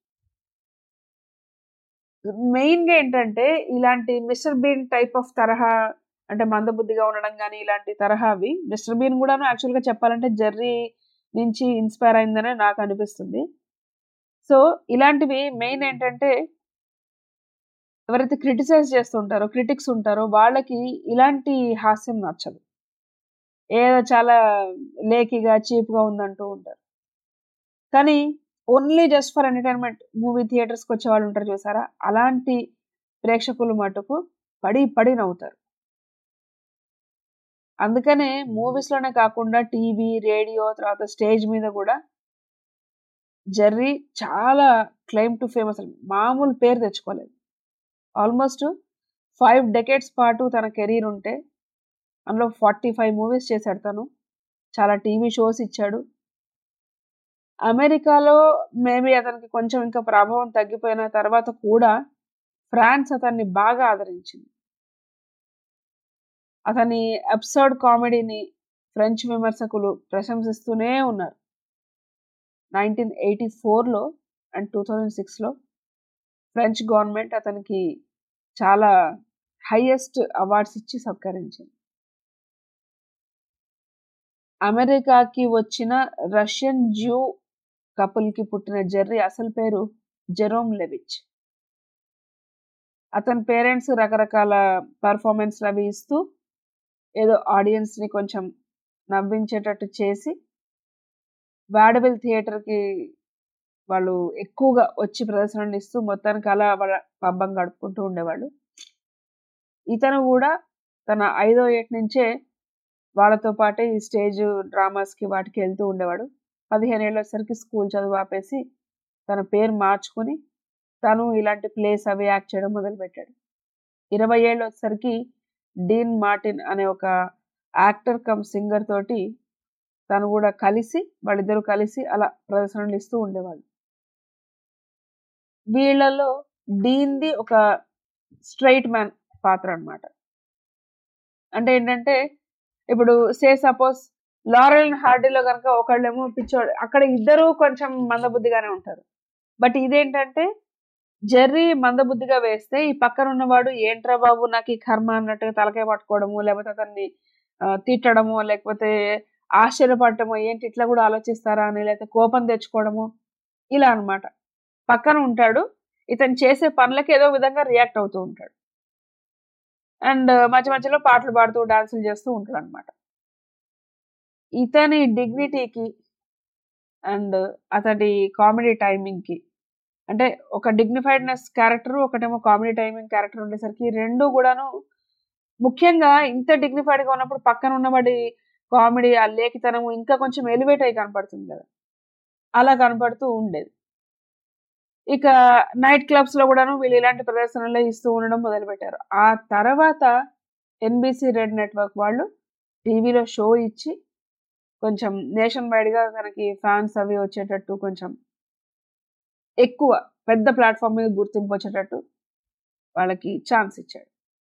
మెయిన్గా ఏంటంటే ఇలాంటి మిస్టర్ బీన్ టైప్ ఆఫ్ తరహా, అంటే మందబుద్ధిగా ఉండడం కానీ ఇలాంటి తరహావి, మిస్టర్ బీన్ కూడాను యాక్చువల్గా చెప్పాలంటే జెర్రీ నుంచి ఇన్స్పైర్ అయిందనే నాకు అనిపిస్తుంది. సో ఇలాంటివి మెయిన్ ఏంటంటే ఎవరైతే క్రిటిసైజ్ చేస్తుంటారో, క్రిటిక్స్ ఉంటారో వాళ్ళకి ఇలాంటి హాస్యం నచ్చదు. ఏదో చాలా లేకిగా చీప్గా ఉందంటూ ఉంటారు. కానీ only just for entertainment movie థియేటర్స్కి వచ్చే వాళ్ళు ఉంటారు చూసారా, అలాంటి ప్రేక్షకులు మటుకు పడి నవ్వుతారు. అందుకనే మూవీస్లోనే కాకుండా టీవీ, రేడియో, తర్వాత స్టేజ్ మీద కూడా జెర్రీ చాలా క్లెయిమ్ టు ఫేమ్, అసలు మామూలు పేరు తెచ్చుకోలేదు. ఆల్మోస్ట్ 5 decades పాటు తన కెరీర్ ఉంటే అందులో 45 మూవీస్ చేశాడు తను. చాలా టీవీ షోస్ ఇచ్చాడు. అమెరికాలో మేబీ అతనికి కొంచెం ఇంకా ప్రభావం తగ్గిపోయిన తర్వాత కూడా ఫ్రాన్స్ అతన్ని బాగా ఆదరించింది. అతని అబ్సర్డ్ కామెడీని ఫ్రెంచ్ విమర్శకులు ప్రశంసిస్తూనే ఉన్నారు. 1984లో అండ్ 2006లో ఫ్రెంచ్ గవర్నమెంట్ అతనికి చాలా హైయెస్ట్ అవార్డ్స్ ఇచ్చి సత్కరించింది. అమెరికాకి వచ్చిన రష్యన్ జ్యూ కపుల్కి పుట్టిన జెర్రీ అసలు పేరు జెరోమ్ లెవిచ్. అతని పేరెంట్స్ రకరకాల పర్ఫార్మెన్స్లు అవి ఇస్తూ ఏదో ఆడియన్స్ని కొంచెం నవ్వించేటట్టు చేసి వాడవిల్ థియేటర్కి వాళ్ళు ఎక్కువగా వచ్చి ప్రదర్శనలు ఇస్తూ మొత్తానికి అలా వాళ్ళ పబ్బం గడుపుకుంటూ ఉండేవాళ్ళు. ఇతను కూడా తన 5వ ఏట నుంచే వాళ్ళతో పాటే ఈ స్టేజ్ డ్రామాస్కి వాటికి వెళ్తూ ఉండేవాడు. 15 ఏళ్ళు వచ్చేసరికి స్కూల్ చదువు ఆపేసి తన పేరు మార్చుకొని తను ఇలాంటి ప్లేస్ అవి యాక్ట్ చేయడం మొదలుపెట్టాడు. 20 ఏళ్ళు వచ్చేసరికి డీన్ మార్టిన్ అనే ఒక యాక్టర్ కమ్ సింగర్ తోటి తను కూడా వాళ్ళిద్దరూ కలిసి అలా ప్రదర్శనలు ఇస్తూ ఉండేవాళ్ళు. వీళ్ళలో డీన్ది ఒక స్ట్రైట్ మ్యాన్ పాత్ర అన్నమాట. అంటే ఏంటంటే ఇప్పుడు సపోజ్ లారెల్ అండ్ హార్డీలో కనుక ఒకళ్ళేమో పిచ్చోడు, అక్కడ ఇద్దరు కొంచెం మందబుద్ధిగానే ఉంటారు. బట్ ఇదేంటంటే జెర్రీ మందబుద్ధిగా వేస్తే ఈ పక్కన ఉన్నవాడు ఏంట్రా బాబు నాకు ఈ కర్మ అన్నట్టుగా తలకాయ పట్టుకోవడము, లేకపోతే అతన్ని తిట్టడము, లేకపోతే ఆశ్చర్యపడటము, ఏంటి ఇట్లా కూడా ఆలోచిస్తారా అని, లేకపోతే కోపం తెచ్చుకోవడము, ఇలా అన్నమాట. పక్కన ఉంటాడు, ఇతను చేసే పనులకి ఏదో విధంగా రియాక్ట్ అవుతూ ఉంటాడు. అండ్ మధ్య మధ్యలో పాటలు పాడుతూ డాన్సులు చేస్తూ ఉంటాడు అనమాట. ఇతని డిగ్నిటీకి అండ్ అతడి కామెడీ టైమింగ్కి, అంటే ఒక డిగ్నిఫైడ్నెస్ క్యారెక్టర్, ఒకటేమో కామెడీ టైమింగ్ క్యారెక్టర్ ఉండేసరికి రెండు కూడాను, ముఖ్యంగా ఇంత డిగ్నిఫైడ్గా ఉన్నప్పుడు పక్కన ఉన్నవాడి కామెడీ ఆ లేఖితనం ఇంకా కొంచెం ఎలివేట్ అయి కనపడుతుంది కదా, అలా కనపడుతూ ఉండేది. ఇక నైట్ క్లబ్స్ లో కూడాను వీళ్ళు ఇలాంటి ప్రదర్శనలు ఇస్తూ ఉండడం మొదలుపెట్టారు. ఆ తర్వాత ఎన్బిసి రెడ్ నెట్వర్క్ వాళ్ళు టీవీలో షో ఇచ్చి కొంచెం నేషన్ వైడ్ గా తనకి ఫ్యాన్స్ అవి వచ్చేటట్టు, కొంచెం ఎక్కువ పెద్ద ప్లాట్ఫామ్ మీద గుర్తింపు వచ్చేటట్టు వాళ్ళకి ఛాన్స్ ఇచ్చాడు.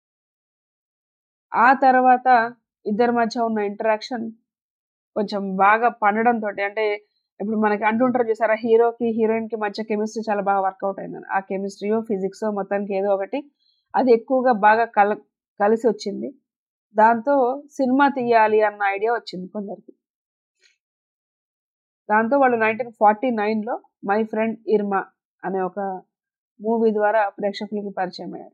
ఆ తర్వాత ఇద్దరి మధ్య ఉన్న ఇంటరాక్షన్ కొంచెం బాగా పండడంతో, అంటే ఇప్పుడు మనకి అంటుంటారు చూసారా, హీరోకి హీరోయిన్ కి మధ్య కెమిస్ట్రీ చాలా బాగా వర్కౌట్ అయిందని. ఆ కెమిస్ట్రీయో ఫిజిక్సో మొత్తానికి ఏదో ఒకటి అది ఎక్కువగా బాగా కలిసి వచ్చింది. దాంతో సినిమా తీయాలి అన్న ఐడియా వచ్చింది కొందరికి. దాంతో వాళ్ళు 1949లో మై ఫ్రెండ్ ఇర్మా అనే ఒక మూవీ ద్వారా ప్రేక్షకులకి పరిచయం అయ్యారు.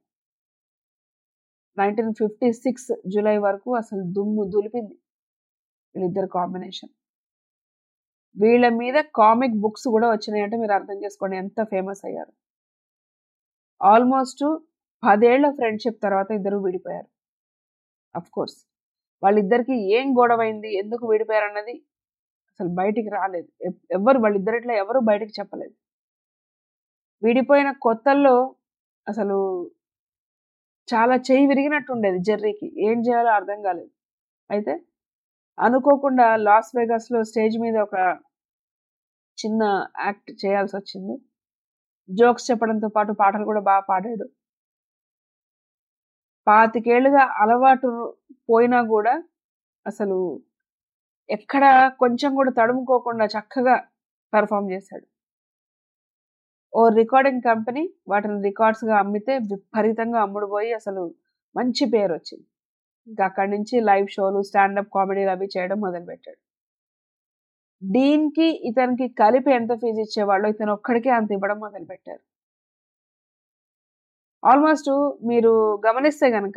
1956 జూలై వరకు అసలు దుమ్ము దులిపింది వీళ్ళిద్దరు కాంబినేషన్. వీళ్ళ మీద కామిక్ బుక్స్ కూడా వచ్చినాయి అంటే మీరు అర్థం చేసుకోండి ఎంత ఫేమస్ అయ్యారు. ఆల్మోస్ట్ 10 ఏళ్ల ఫ్రెండ్షిప్ తర్వాత ఇద్దరు విడిపోయారు. అఫ్ కోర్స్ వాళ్ళిద్దరికి ఏం గొడవైంది, ఎందుకు విడిపోయారు అన్నది అసలు బయటికి రాలేదు. వాళ్ళిద్దరిట్లో ఎవరు బయటికి చెప్పలేదు. విడిపోయిన కొత్తల్లో అసలు చాలా చేయి విరిగినట్టు ఉండేది జెర్రీకి, ఏం చేయాలో అర్థం కాలేదు. అయితే అనుకోకుండా లాస్ వేగాస్ లో స్టేజ్ మీద ఒక చిన్న యాక్ట్ చేయాల్సి వచ్చింది. జోక్స్ చెప్పడంతో పాటు పాటలు కూడా బాగా పాడాడు. 25 ఏళ్లుగా అలవాటు పోయినా కూడా అసలు ఎక్కడ కొంచెం కూడా తడుముకోకుండా చక్కగా పెర్ఫామ్ చేశాడు. ఓ రికార్డింగ్ కంపెనీ వాటిని రికార్డ్స్ గా అమ్మితే విపరీతంగా అమ్ముడుపోయి అసలు మంచి పేరు వచ్చింది. ఇంకా అక్కడి నుంచి లైవ్ షోలు, స్టాండప్ కామెడీలు అవి చేయడం మొదలుపెట్టాడు. డీన్ కి ఇతనికి కలిపి ఎంత ఫీజు ఇచ్చేవాళ్ళు ఇతను ఒక్కడికే అంత ఇవ్వడం మొదలుపెట్టారు. ఆల్మోస్ట్ మీరు గమనిస్తే గనక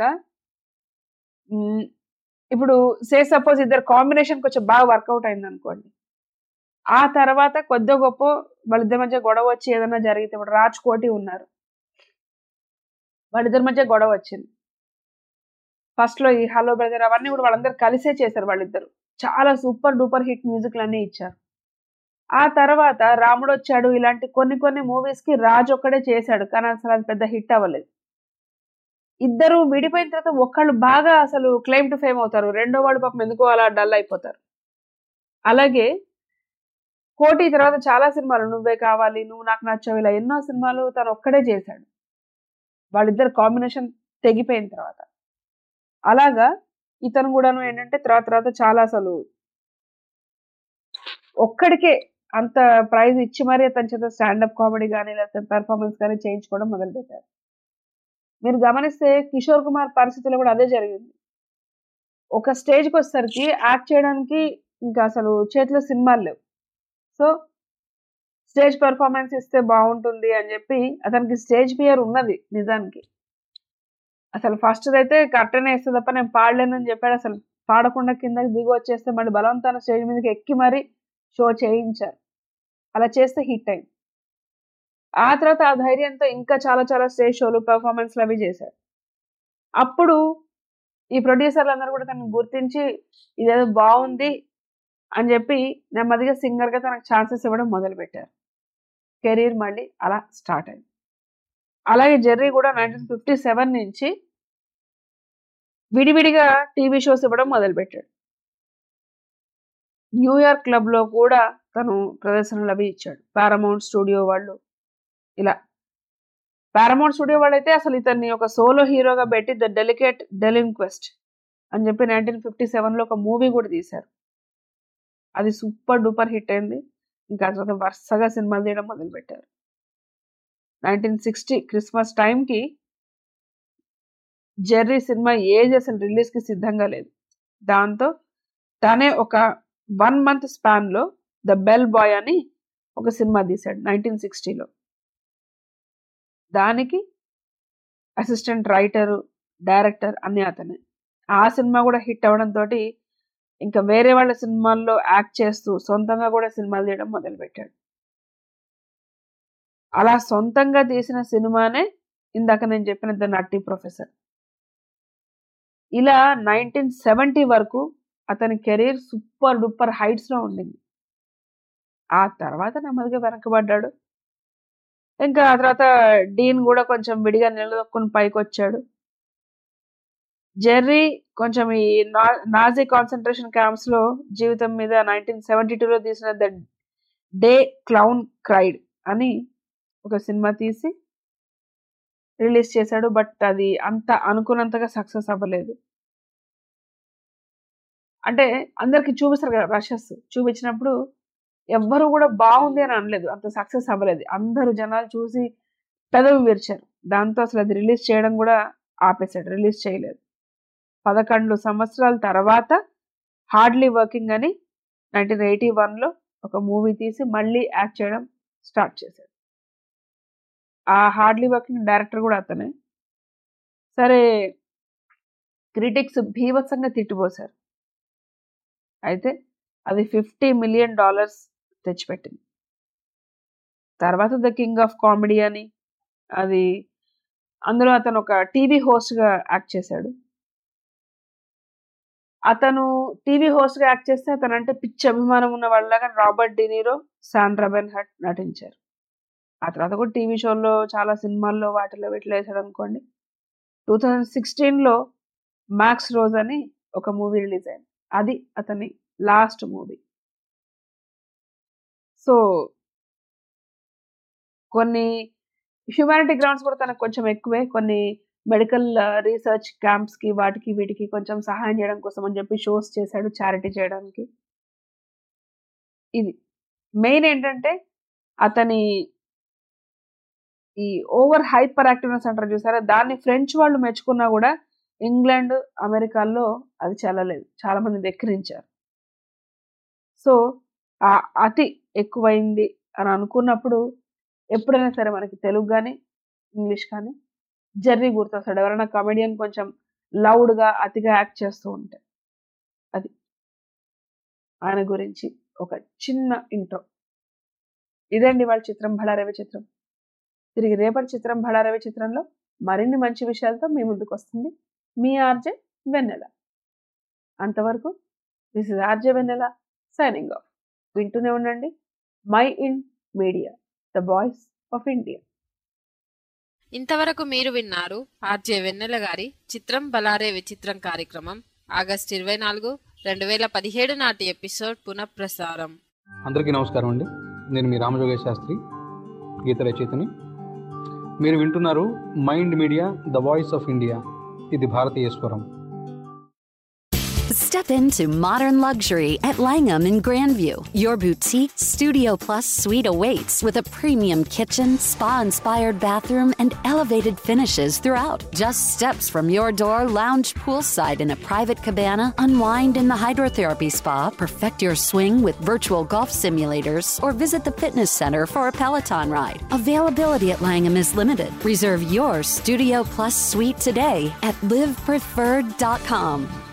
ఇప్పుడు సపోజ్ ఇద్దరు కాంబినేషన్ కొంచెం బాగా వర్కౌట్ అయింది అనుకోండి, ఆ తర్వాత కొద్ది గొప్ప వాళ్ళిద్దరి మధ్య గొడవ వచ్చి ఏదైనా జరిగితే, ఇప్పుడు రాజ్ కోటి ఉన్నారు, వాళ్ళిద్దరి మధ్య గొడవ వచ్చింది. ఫస్ట్ లో ఈ హలో బ్రదర్ అవన్నీ కూడా వాళ్ళందరూ కలిసే చేశారు. వాళ్ళిద్దరు చాలా సూపర్ డూపర్ హిట్ మ్యూజిక్లు అన్నీ ఇచ్చారు. ఆ తర్వాత రాముడు వచ్చాడు ఇలాంటి కొన్ని మూవీస్ కి రాజ్ ఒక్కడే చేశాడు, కానీ అసలు అది పెద్ద హిట్ అవ్వలేదు. ఇద్దరు విడిపోయిన తర్వాత ఒక్కళ్ళు బాగా అసలు క్లెయిమ్ టు ఫేమ్ అవుతారు, రెండో వాళ్ళు పాపం ఎందుకో అలా డల్ అయిపోతారు. అలాగే కోటి తర్వాత చాలా సినిమాలు, నువ్వే కావాలి, నువ్వు నాకు నచ్చావు, ఇలా ఎన్నో సినిమాలు తను ఒక్కడే చేశాడు వాళ్ళిద్దరు కాంబినేషన్ తెగిపోయిన తర్వాత. అలాగా ఇతను కూడాను ఏంటంటే తర్వాత చాలా అసలు ఒక్కడికే అంత ప్రైజ్ ఇచ్చి మరీ అతని చేత స్టాండప్ కామెడీ కానీ లేకపోతే పెర్ఫార్మెన్స్ కానీ చేయించుకోవడం మొదలుపెట్టారు. మీరు గమనిస్తే కిషోర్ కుమార్ పరిస్థితిలో కూడా అదే జరిగింది. ఒక స్టేజ్కి వచ్చేసరికి యాక్ట్ చేయడానికి ఇంకా అసలు చేతిలో సినిమాలు లేవు. సో స్టేజ్ పెర్ఫార్మెన్స్ ఇస్తే బాగుంటుంది అని చెప్పి అతనికి స్టేజ్ ఫియర్ ఉన్నది నిజానికి. అసలు ఫస్ట్ అయితే కరెక్ట్నే ఇస్తే తప్ప నేను పాడలేనని చెప్పాడు. అసలు పాడకుండా కిందకి దిగి వచ్చేస్తే మళ్ళీ బలవంతాన స్టేజ్ మీదకి ఎక్కి మరీ షో చేయించారు. అలా చేస్తే హిట్ అయింది. ఆ తర్వాత ఆ ధైర్యంతో ఇంకా చాలా స్టేజ్ షోలు, పెర్ఫార్మెన్స్లు అవి చేశారు. అప్పుడు ఈ ప్రొడ్యూసర్లు అందరూ కూడా తనను గుర్తించి ఇదేదో బాగుంది అని చెప్పి నెమ్మదిగా సింగర్గా తనకు ఛాన్సెస్ ఇవ్వడం మొదలుపెట్టారు. కెరీర్ మళ్ళీ అలా స్టార్ట్ అయింది. అలాగే జెర్రీ కూడా 1957 నుంచి విడివిడిగా టీవీ షోస్ ఇవ్వడం మొదలుపెట్టాడు. న్యూయార్క్ క్లబ్ లో కూడా తను ప్రదర్శనలు అవి ఇచ్చాడు. పారామౌంట్ స్టూడియో వాళ్ళు, ఇలా పారామౌంట్ స్టూడియో వాళ్ళు అయితే అసలు ఇతన్ని ఒక సోలో హీరోగా పెట్టి ద డెలికేట్ డెలింక్వెస్ట్ అని చెప్పి 1957లో ఒక మూవీ కూడా తీశారు. అది సూపర్ డూపర్ హిట్ అయింది. ఇంకా తర్వాత వరుసగా సినిమాలు తీయడం మొదలుపెట్టారు. 1960 క్రిస్మస్ టైంకి జెర్రీ సినిమా ఏజ్ అసలు రిలీజ్కి సిద్ధంగా లేదు. దాంతో తనే ఒక 1 month స్పాన్ లో ద బెల్ బాయ్ అని ఒక సినిమా తీశాడు 1960లో. దానికి అసిస్టెంట్ రైటరు, డైరెక్టర్ అన్నీ అతనే. ఆ సినిమా కూడా హిట్ అవ్వడంతో ఇంకా వేరే వాళ్ళ సినిమాల్లో యాక్ట్ చేస్తూ సొంతంగా కూడా సినిమాలు తీయడం మొదలుపెట్టాడు. అలా సొంతంగా తీసిన సినిమానే ఇందాక నేను చెప్పిన ద నట్టి ప్రొఫెసర్. ఇలా 1970 వరకు అతని కెరీర్ సూపర్ డూపర్ హైట్స్లో ఉండింది. ఆ తర్వాత నెమ్మదిగా వెనకబడ్డాడు. ఇంకా ఆ తర్వాత డీన్ కూడా కొంచెం విడిగా నిలదొక్కుని పైకి వచ్చాడు. జెర్రీ కొంచెం ఈ నాజీ కాన్సన్ట్రేషన్ క్యాంప్స్లో జీవితం మీద 1972లో తీసిన ద డే క్లౌన్ క్రైడ్ అని ఒక సినిమా తీసి రిలీజ్ చేశాడు. బట్ అది అంత అనుకున్నంతగా సక్సెస్ అవ్వలేదు. అంటే అందరికి చూపిస్తారు కదా రషెస్, చూపించినప్పుడు ఎవ్వరు కూడా బాగుంది అని అనలేదు, అంత సక్సెస్ అవ్వలేదు. అందరూ జనాలు చూసి పెదవి విరిచారు. దాంతో అసలు అది రిలీజ్ చేయడం కూడా ఆపేశాడు, రిలీజ్ చేయలేదు. 11 సంవత్సరాల తర్వాత హార్డ్లీ వర్కింగ్ అని 1981లో ఒక మూవీ తీసి మళ్ళీ యాక్ట్ చేయడం స్టార్ట్ చేశాడు. ఆ హార్డ్లీ వర్కింగ్ డైరెక్టర్ కూడా అతనే. సరే, క్రిటిక్స్ భీభత్సంగా తిట్టిపోశారు. అయితే అది $50 million తెచ్చిపెట్టింది. తర్వాత ద కింగ్ ఆఫ్ కామెడీ అని, అది అందులో అతను ఒక టీవీ హోస్ట్గా యాక్ట్ చేశాడు. అతను టీవీ హోస్ట్గా యాక్ట్ చేస్తే అతను అంటే పిచ్చి అభిమానం ఉన్న వాళ్ళగా రాబర్ట్ డినీరో, శాండ్రా బెన్హర్ట్ నటించారు. ఆ తర్వాత కూడా టీవీ షోల్లో చాలా సినిమాల్లో వాటిలో వీటిలో వేసాడు అనుకోండి. 2016లో మ్యాక్స్ రోజ్ అని ఒక మూవీ రిలీజ్ అయింది. అది అతని లాస్ట్ మూవీ. సో కొన్ని హ్యూమానిటీ గ్రౌండ్స్ కూడా తనకు కొంచెం ఎక్కువే. కొన్ని మెడికల్ రీసెర్చ్ క్యాంప్స్కి వాటికి వీటికి కొంచెం సహాయం చేయడం కోసం అని చెప్పి షోస్ చేశాడు, చారిటీ చేయడానికి. ఇది మెయిన్ ఏంటంటే అతని ఈ ఓవర్ హైపర్ యాక్టివ్నెస్ అంటారు చూసారా, దాన్ని ఫ్రెంచ్ వాళ్ళు మెచ్చుకున్నా కూడా ఇంగ్లాండ్, అమెరికాల్లో అది చెల్లలేదు, చాలా మంది వెక్కిరించారు. సో ఆ అతి ఎక్కువైంది అని అనుకున్నప్పుడు ఎప్పుడైనా సరే మనకి తెలుగు కానీ ఇంగ్లీష్ కానీ జెర్రీ గుర్తొస్తాడు. ఎవరైనా కామెడియన్ కొంచెం లౌడ్గా అతిగా యాక్ట్ చేస్తూ ఉంటే. అది ఆయన గురించి ఒక చిన్న ఇంట్రో. ఇదండి వాళ్ళ చిత్రం భళారవి చిత్రం. తిరిగి రేపటి చిత్రం భళారవి చిత్రంలో మరిన్ని మంచి విషయాలతో మీ ముందుకు వస్తుంది మీ ఆర్జే వెన్నెల. అంతవరకు this is RJ Vennela signing off. వింటూనే ఉండండి Mind Media, the voice of India. ఇంతవరకు మీరు విన్నారు ఆర్జే వెన్నెల గారి చిత్రం బలారే విచిత్రం కార్యక్రమం ఆగస్టు 24, 2017 నాటి ఎపిసోడ్ పునఃప్రసారం. అందరికీ నమస్కారం అండి. నేను మీ రామజోగేశ్ శాస్త్రి, గీత రచయితని. మీరు వింటున్నారు Mind Media, the voice of India. ఇది భారతీయ స్వరం. Step into modern luxury at Langham in Grandview. Your boutique Studio Plus suite awaits with a premium kitchen, spa-inspired bathroom, and elevated finishes throughout. Just steps from your door, lounge poolside in a private cabana, unwind in the hydrotherapy spa, perfect your swing with virtual golf simulators, or visit the fitness center for a Peloton ride. Availability at Langham is limited. Reserve your Studio Plus suite today at livepreferred.com.